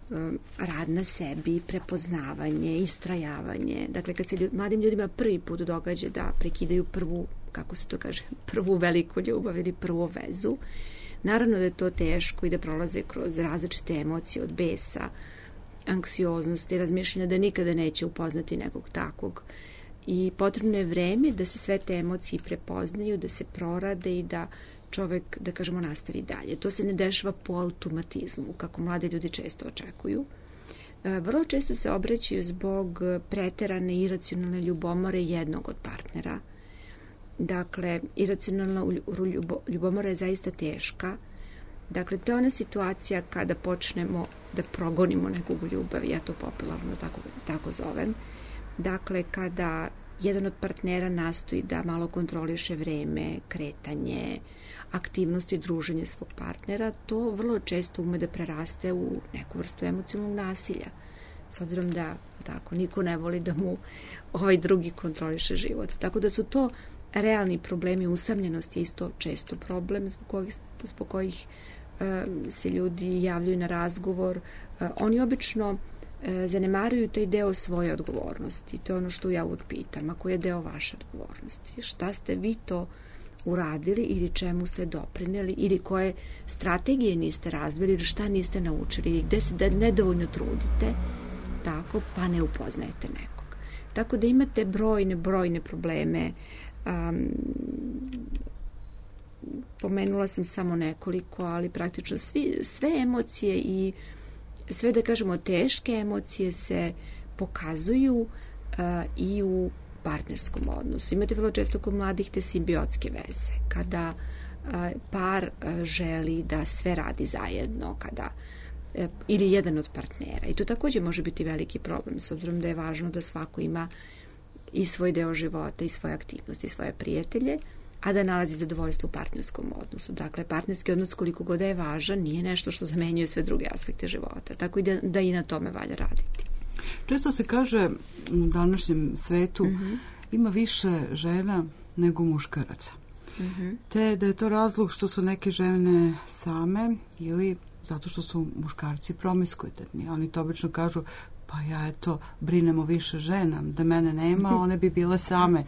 rad na sebi, prepoznavanje, istrajavanje. Dakle, kad se mladim ljudima prvi put događa da prekidaju prvu, kako se to kaže, prvu veliku ljubav ili prvu vezu, naravno da je to teško i da prolaze kroz različite emocije od besa, anksioznosti, razmišljanja da nikada neće upoznati nekog takvog. I potrebno je vreme da se sve te emocije prepoznaju, da se prorade i da čovek, da kažemo, nastavi dalje. To se ne dešava po automatizmu, kako mlade ljudi često očekuju. Vrlo često se obraćaju zbog preterane iracionalne ljubomore jednog od partnera. Dakle, iracionalna ljubomora je zaista teška. Dakle, to je ona situacija kada počnemo da progonimo nekog u ljubavi, ja to popularno tako zovem. Dakle, kada jedan od partnera nastoji da malo kontroliše vreme, kretanje, aktivnosti, druženje svog partnera, to vrlo često ume da preraste u neku vrstu emocionalnog nasilja. S obzirom da tako, niko ne voli da mu ovaj drugi kontroliše život. Tako da su to realni problemi. Usamljenost je isto često problem zbog kojih se ljudi javljaju na razgovor. Oni obično zanemaruju taj deo svoje odgovornosti. To je ono što ja uvijek pitam. Ako je deo vaše odgovornosti, šta ste vi to uradili ili čemu ste doprineli ili koje strategije niste razvili ili šta niste naučili ili gde se nedovoljno trudite, tako, pa ne upoznajete nekog. Tako da imate brojne probleme. Pomenula sam samo nekoliko, ali praktično sve emocije i sve, da kažemo, teške emocije se pokazuju i u partnerskom odnosu. Imate vrlo često kod mladih te simbiotske veze, kada par želi da sve radi zajedno, ili jedan od partnera. I to također može biti veliki problem, s obzirom da je važno da svako ima i svoj deo života i svoje aktivnosti, i svoje prijatelje, a da nalazi zadovoljstvo u partnerskom odnosu. Dakle, partnerski odnos, koliko god je važan, nije nešto što zamenjuje sve druge aspekte života. Tako da i na tome valja raditi. Često se kaže u današnjem svetu ima više žena nego muškaraca. Te da je to razlog što su neke žene same ili zato što su muškarci promiskuitetni. Oni to obično kažu, pa ja brinemo više žena, da mene nema, one bi bile same.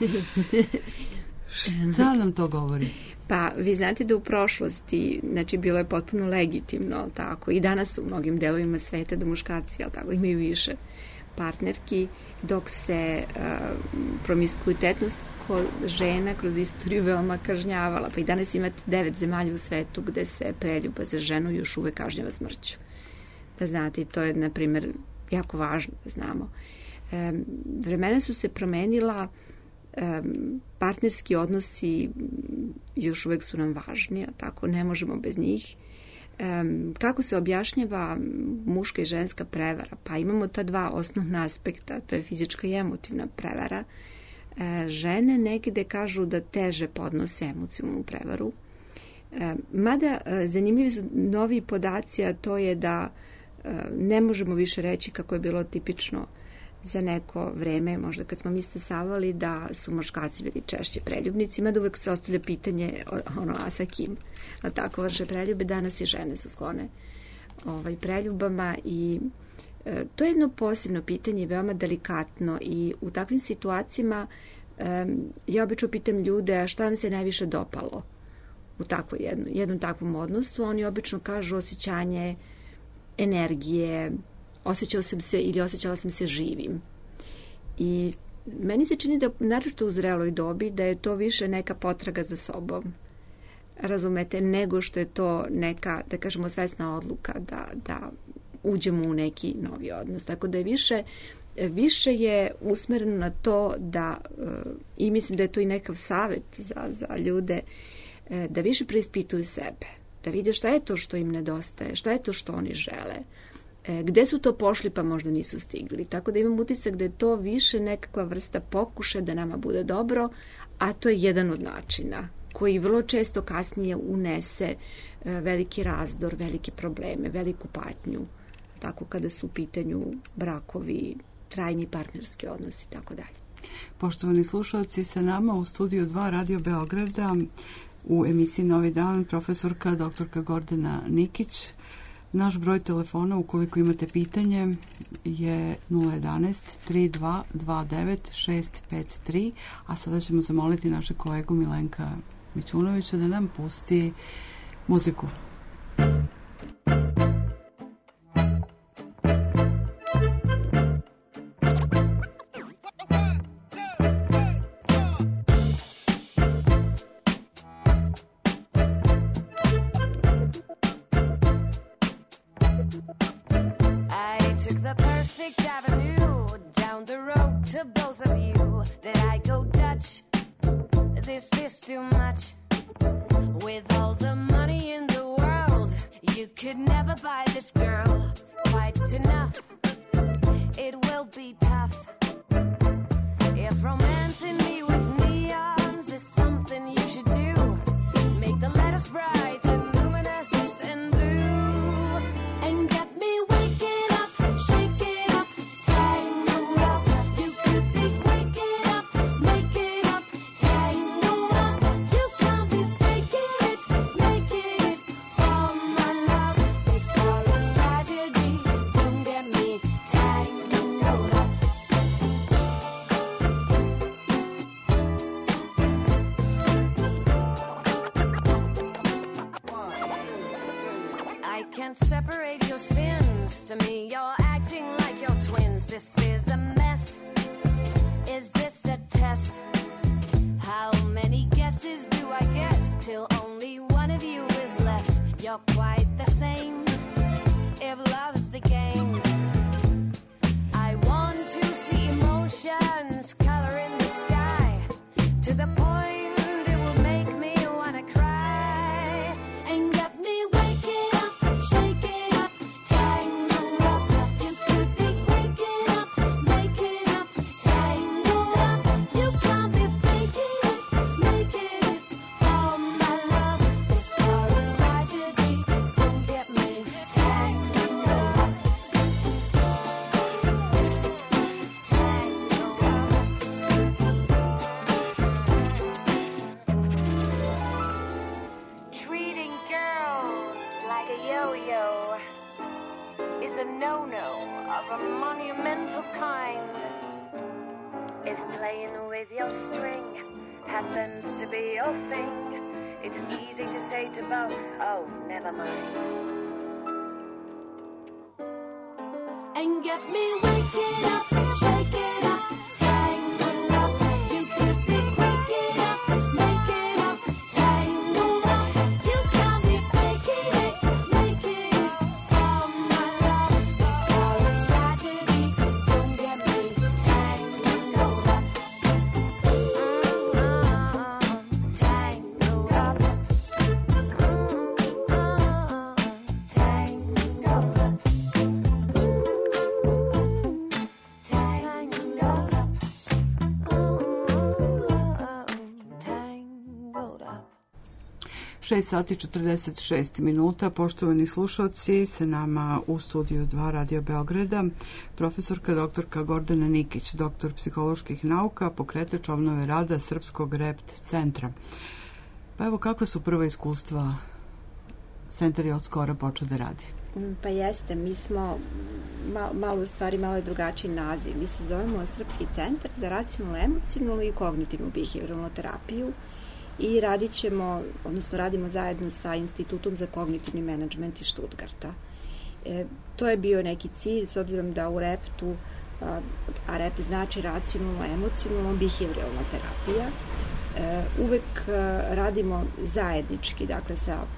Šta nam to govori? Pa, vi znate da u prošlosti, znači, bilo je potpuno legitimno, tako, i danas u mnogim delovima sveta da muškarci, tako, imaju više partnerki, dok se promiskuitetnost kod žena kroz istoriju veoma kažnjavala. Pa i danas imate 9 zemalja u svetu gde se preljuba za ženu još uvek kažnjava smrću. Da znate, to je, na primjer, jako važno da znamo. Vremena su se promenila, partnerski odnosi još uvek su nam važni, a tako ne možemo bez njih. Kako se objašnjava muška i ženska prevara? Pa imamo ta dva osnovna aspekta, to je fizička i emotivna prevara. Žene negde kažu da teže podnose emocionalnu prevaru. Mada zanimljivi su novi podaci, a to je da ne možemo više reći kako je bilo tipično za neko vreme, možda kad smo mi stasavali, da su muškarci bili češće preljubnici, mada uvek se ostavlja pitanje a sa kim? A tako vrše preljube, danas i žene su sklone preljubama i to je jedno posebno pitanje, veoma delikatno i u takvim situacijama Ja obično pitam ljude, a šta vam se najviše dopalo u jednom takvom odnosu? Oni obično kažu osjećanje energije, osjećala sam se živim. I meni se čini da, naročito u zreloj dobi, da je to više neka potraga za sobom. Razumete, nego što je to neka, da kažemo, svesna odluka da uđemo u neki novi odnos. Tako da je više je usmereno na to da, i mislim da je to i nekav savjet za ljude, da više preispituju sebe, da vide šta je to što im nedostaje, šta je to što oni žele, gde su to pošli pa možda nisu stigli. Tako da imam utisak da je to više nekakva vrsta pokušaja da nama bude dobro, a to je jedan od načina koji vrlo često kasnije unese veliki razdor, velike probleme, veliku patnju, tako kada su u pitanju brakovi, trajni partnerski odnosi i tako dalje. Poštovani slušalci, sa nama u studiju 2 Radio Beograda u emisiji Novi dan profesorka doktorka Gordana Nikić. Naš broj telefona, ukoliko imate pitanje, je 011 3229 653, a sada ćemo zamoliti naše kolegu Milenka Mićunovića da nam pusti muziku. And get me waking up, shake it up, tangle up. You could be waking up, make it up, tangle up. You can't be faking it, making it for my love. Before it's tragedy, don't get me tangled up. Tangled up. Tangled up. 6 sati 46 minuta. Poštovani slušalci, sa nama u studiju 2 Radio Beograda profesorka doktorka Gordana Nikić, doktor psiholoških nauka, pokretač obnove rada Srpskog REPT centra. Pa evo, kakva su prva iskustva? Centar je od skora počeo da radi. Pa jeste, mi smo malo u stvari, malo je drugačiji naziv. Mi se zovemo Srpski centar za racionalnu, emocionalnu i kognitivnu behavioralnu terapiju i radimo zajedno sa Institutom za kognitivni menadžment iz Stuttgarta. To je bio neki cilj, s obzirom da u REPT-u, a REPT znači racionalno, emocionalno, behavioralna terapija, uvek radimo zajednički, dakle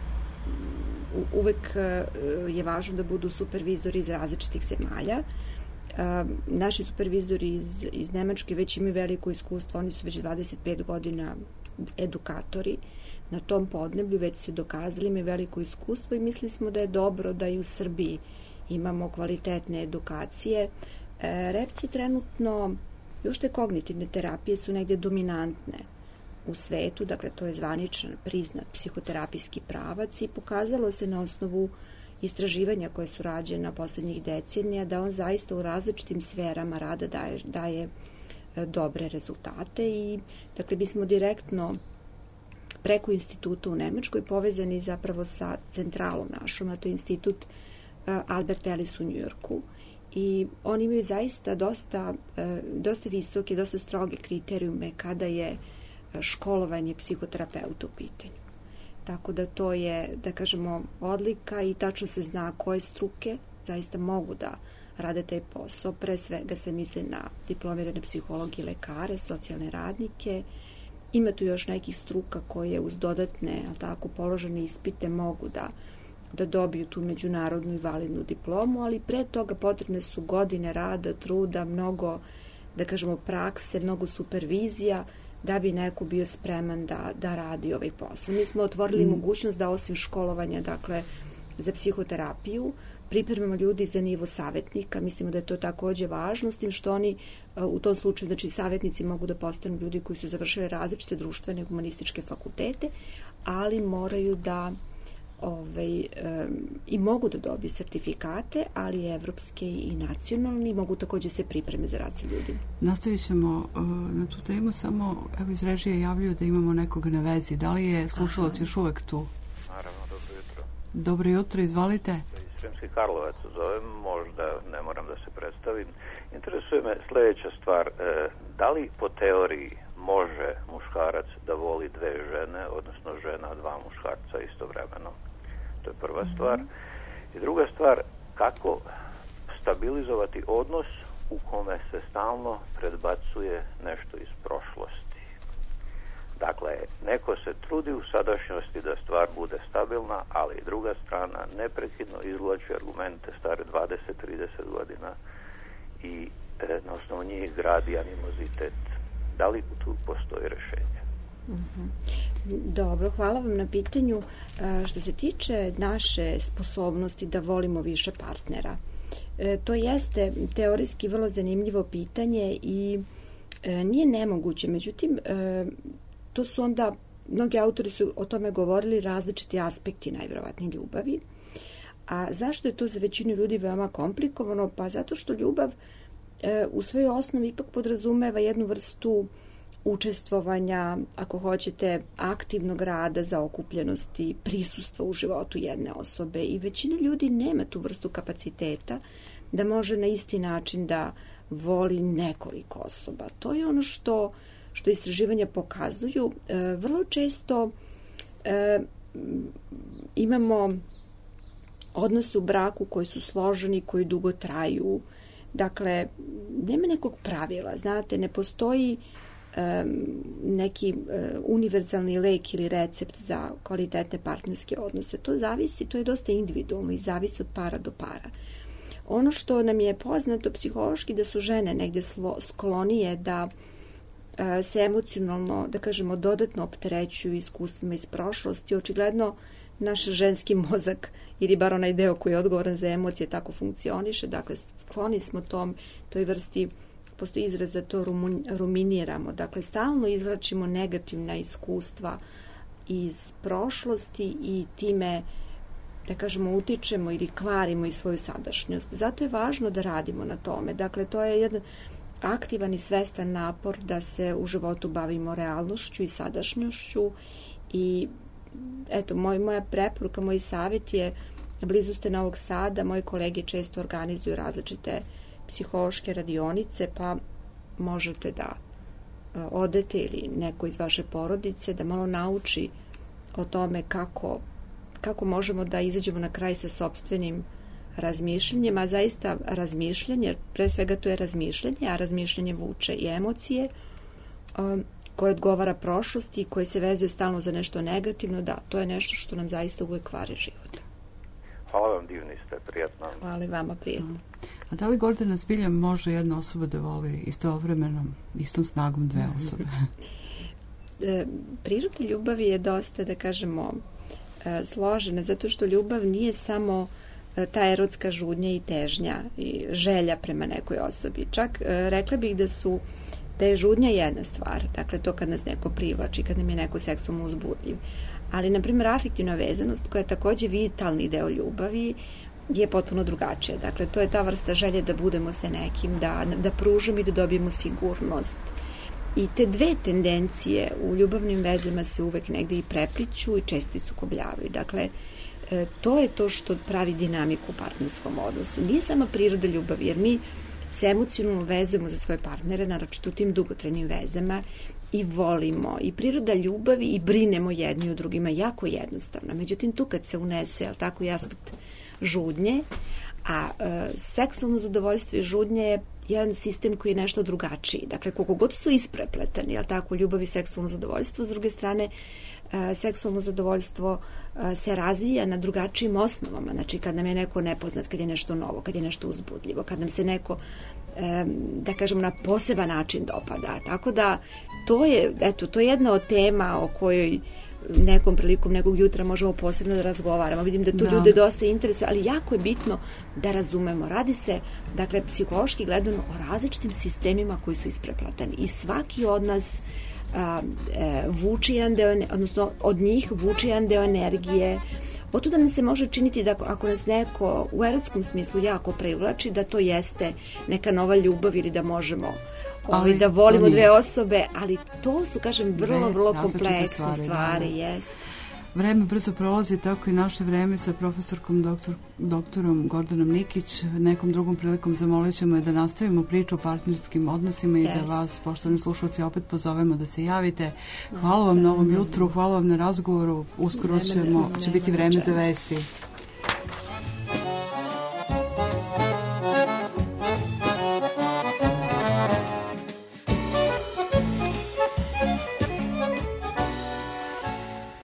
uvek je važno da budu supervizori iz različitih zemalja. Naši supervizori iz Nemačke već imaju veliko iskustvo, oni su već 25 godina edukatori na tom podneblju, već se dokazali, imaju veliko iskustvo i mislili smo da je dobro da i u Srbiji imamo kvalitetne edukacije. REPT je trenutno, još te kognitivne terapije su negdje dominantne u svetu, dakle to je zvaničan, priznat psihoterapijski pravac i pokazalo se na osnovu istraživanja koje su rađena poslednjih decenija da on zaista u različitim sferama rada daje dobre rezultate i dakle mi smo direktno preko instituta u Nemačkoj povezani zapravo sa centralom našom, a to je institut Albert Ellis u Njujorku i oni imaju zaista dosta visoke, dosta stroge kriterijume kada je školovanje psihoterapeuta u pitanju. Tako da to je, da kažemo, odlika i tačno se zna koje struke zaista mogu da rade taj posao. Pre svega se misli na diplomirane psihologe i lekare, socijalne radnike. Ima tu još nekih struka koje uz dodatne, položene ispite mogu da dobiju tu međunarodnu i validnu diplomu, ali pre toga potrebne su godine rada, truda, mnogo, da kažemo, prakse, mnogo supervizija, da bi neko bio spreman da radi ovaj posao. Mi smo otvorili mogućnost da osim školovanja, dakle, za psihoterapiju, pripremamo ljudi za nivo savjetnika. Mislimo da je to takođe važno, s tim što oni u tom slučaju, znači savjetnici mogu da postanu ljudi koji su završili različite društvene humanističke fakultete, ali moraju da i mogu da dobiju sertifikate, ali evropske i nacionalni, mogu takođe se pripreme za rad sa ljudima. Nastavit ćemo na tu temu, samo evo iz režije javljaju da imamo nekoga na vezi. Da li je slušalac još uvek tu? Naravno, dobro jutro. Dobro jutro, izvalite. Iz Sremski Karlovac zovem, možda ne moram da se predstavim. Interesuje me sljedeća stvar, da li po teoriji može muškarac da voli dve žene, odnosno žena dva muškarca istovremeno? To je prva stvar. I druga stvar, kako stabilizovati odnos u kome se stalno predbacuje nešto iz prošlosti. Dakle, neko se trudi u sadašnjosti da stvar bude stabilna, ali i druga strana neprekidno izvlači argumente stare 20-30 godina i na osnovu njih gradi animozitet. Da li tu postoji rešenje? Dobro, hvala vam na pitanju. Što se tiče naše sposobnosti da volimo više partnera, to jeste teorijski vrlo zanimljivo pitanje i nije nemoguće. Međutim, to su onda, mnogi autori su o tome govorili, različiti aspekti najverovatnije ljubavi. A zašto je to za većinu ljudi veoma komplikovano? Pa zato što ljubav u svojoj osnovi ipak podrazumeva jednu vrstu učestvovanja, ako hoćete, aktivnog rada, zaokupljenosti, prisustva u životu jedne osobe i većina ljudi nema tu vrstu kapaciteta da može na isti način da voli nekoliko osoba. To je ono što istraživanja pokazuju. Vrlo često imamo odnose u braku koji su složeni, koji dugo traju. Dakle, nema nekog pravila, znate, ne postoji neki univerzalni lek ili recept za kvalitetne partnerske odnose. To zavisi, to je dosta individualno i zavisi od para do para. Ono što nam je poznato psihološki da su žene negdje sklonije da se emocionalno, da kažemo, dodatno opterećuju iskustvima iz prošlosti. Očigledno naš ženski mozak ili bar onaj deo koji je odgovoran za emocije tako funkcioniše. Dakle, skloni smo toj vrsti, postoji izraz za to, ruminiramo. Dakle, stalno izvlačimo negativna iskustva iz prošlosti i time, da kažemo, utičemo ili kvarimo i svoju sadašnjost. Zato je važno da radimo na tome. Dakle, to je jedan aktivan i svestan napor da se u životu bavimo realnošću i sadašnjošću i eto, moja preporuka, moj savjet je blizu ste Novog Sada, moji kolege često organizuju različite psihološke radionice, pa možete da odete ili neko iz vaše porodice da malo nauči o tome kako možemo da izađemo na kraj sa sopstvenim razmišljanjem, a zaista razmišljanje, pre svega to je razmišljanje, a razmišljanje vuče i emocije koje odgovara prošlosti i koje se vezuje stalno za nešto negativno, da, to je nešto što nam zaista uvek kvari život. Hvala vam, divni ste, prijatno. Hvala i vama, prijatno. A da li Gordana zbilja može jedna osoba da voli istovremeno, istom snagom dve osobe? Priroda ljubavi je dosta, da kažemo, složena, zato što ljubav nije samo ta erotska žudnja i težnja i želja prema nekoj osobi. Čak rekla bih da je žudnja jedna stvar, dakle to kad nas neko privlači, kad nam je neko seksualno uzbudljiv. Ali, na primjer, afektivna vezanost, koja je takođe vitalni deo ljubavi, je potpuno drugačija. Dakle, to je ta vrsta želje da budemo sa nekim, da pružimo i da dobijemo sigurnost. I te dve tendencije u ljubavnim vezama se uvek negde i prepliću i često i sukobljavaju. Dakle, to je to što pravi dinamiku u partnerskom odnosu. Nije sama priroda ljubavi, jer mi se emocionalno vezujemo za svoje partnere, naročito u tim dugotrajnim vezama, i volimo. I priroda ljubavi i brinemo jedni o drugima jako jednostavno. Međutim, tu kad se unese, ali tako, i aspekt žudnje, a seksualno zadovoljstvo i žudnje je jedan sistem koji je nešto drugačiji. Dakle, koliko god su isprepletani, ali tako, ljubav i seksualno zadovoljstvo, s druge strane, seksualno zadovoljstvo se razvija na drugačijim osnovama. Znači, kad nam je neko nepoznat, kad je nešto novo, kad je nešto uzbudljivo, kad nam se neko, da kažem, na poseban način dopada. Tako da, to je jedna od tema o kojoj nekom prilikom nekog jutra možemo posebno da razgovaramo. Vidim da tu ljude dosta interesuje, ali jako je bitno da razumemo. Radi se, dakle, psihološki gledano o različitim sistemima koji su ispreplatani i svaki od nas vuče jedan deo, odnosno od njih vuče jedan deo energije. Otuda nam se može činiti da ako nas neko u erotskom smislu jako privlači, da to jeste neka nova ljubav ili da možemo da volimo dve osobe, ali to su, kažem, vrlo kompleksne stvari. Jest. Vreme brzo prolazi, tako i naše vreme sa profesorkom doktorom Gordanom Nikić. Nekom drugom prilikom zamolit ćemo je da nastavimo priču o partnerskim odnosima i da vas, poštovani slušalci, opet pozovemo da se javite. Hvala vam na ovom jutru, hvala vam na razgovoru. Uskoro će biti vreme za vesti.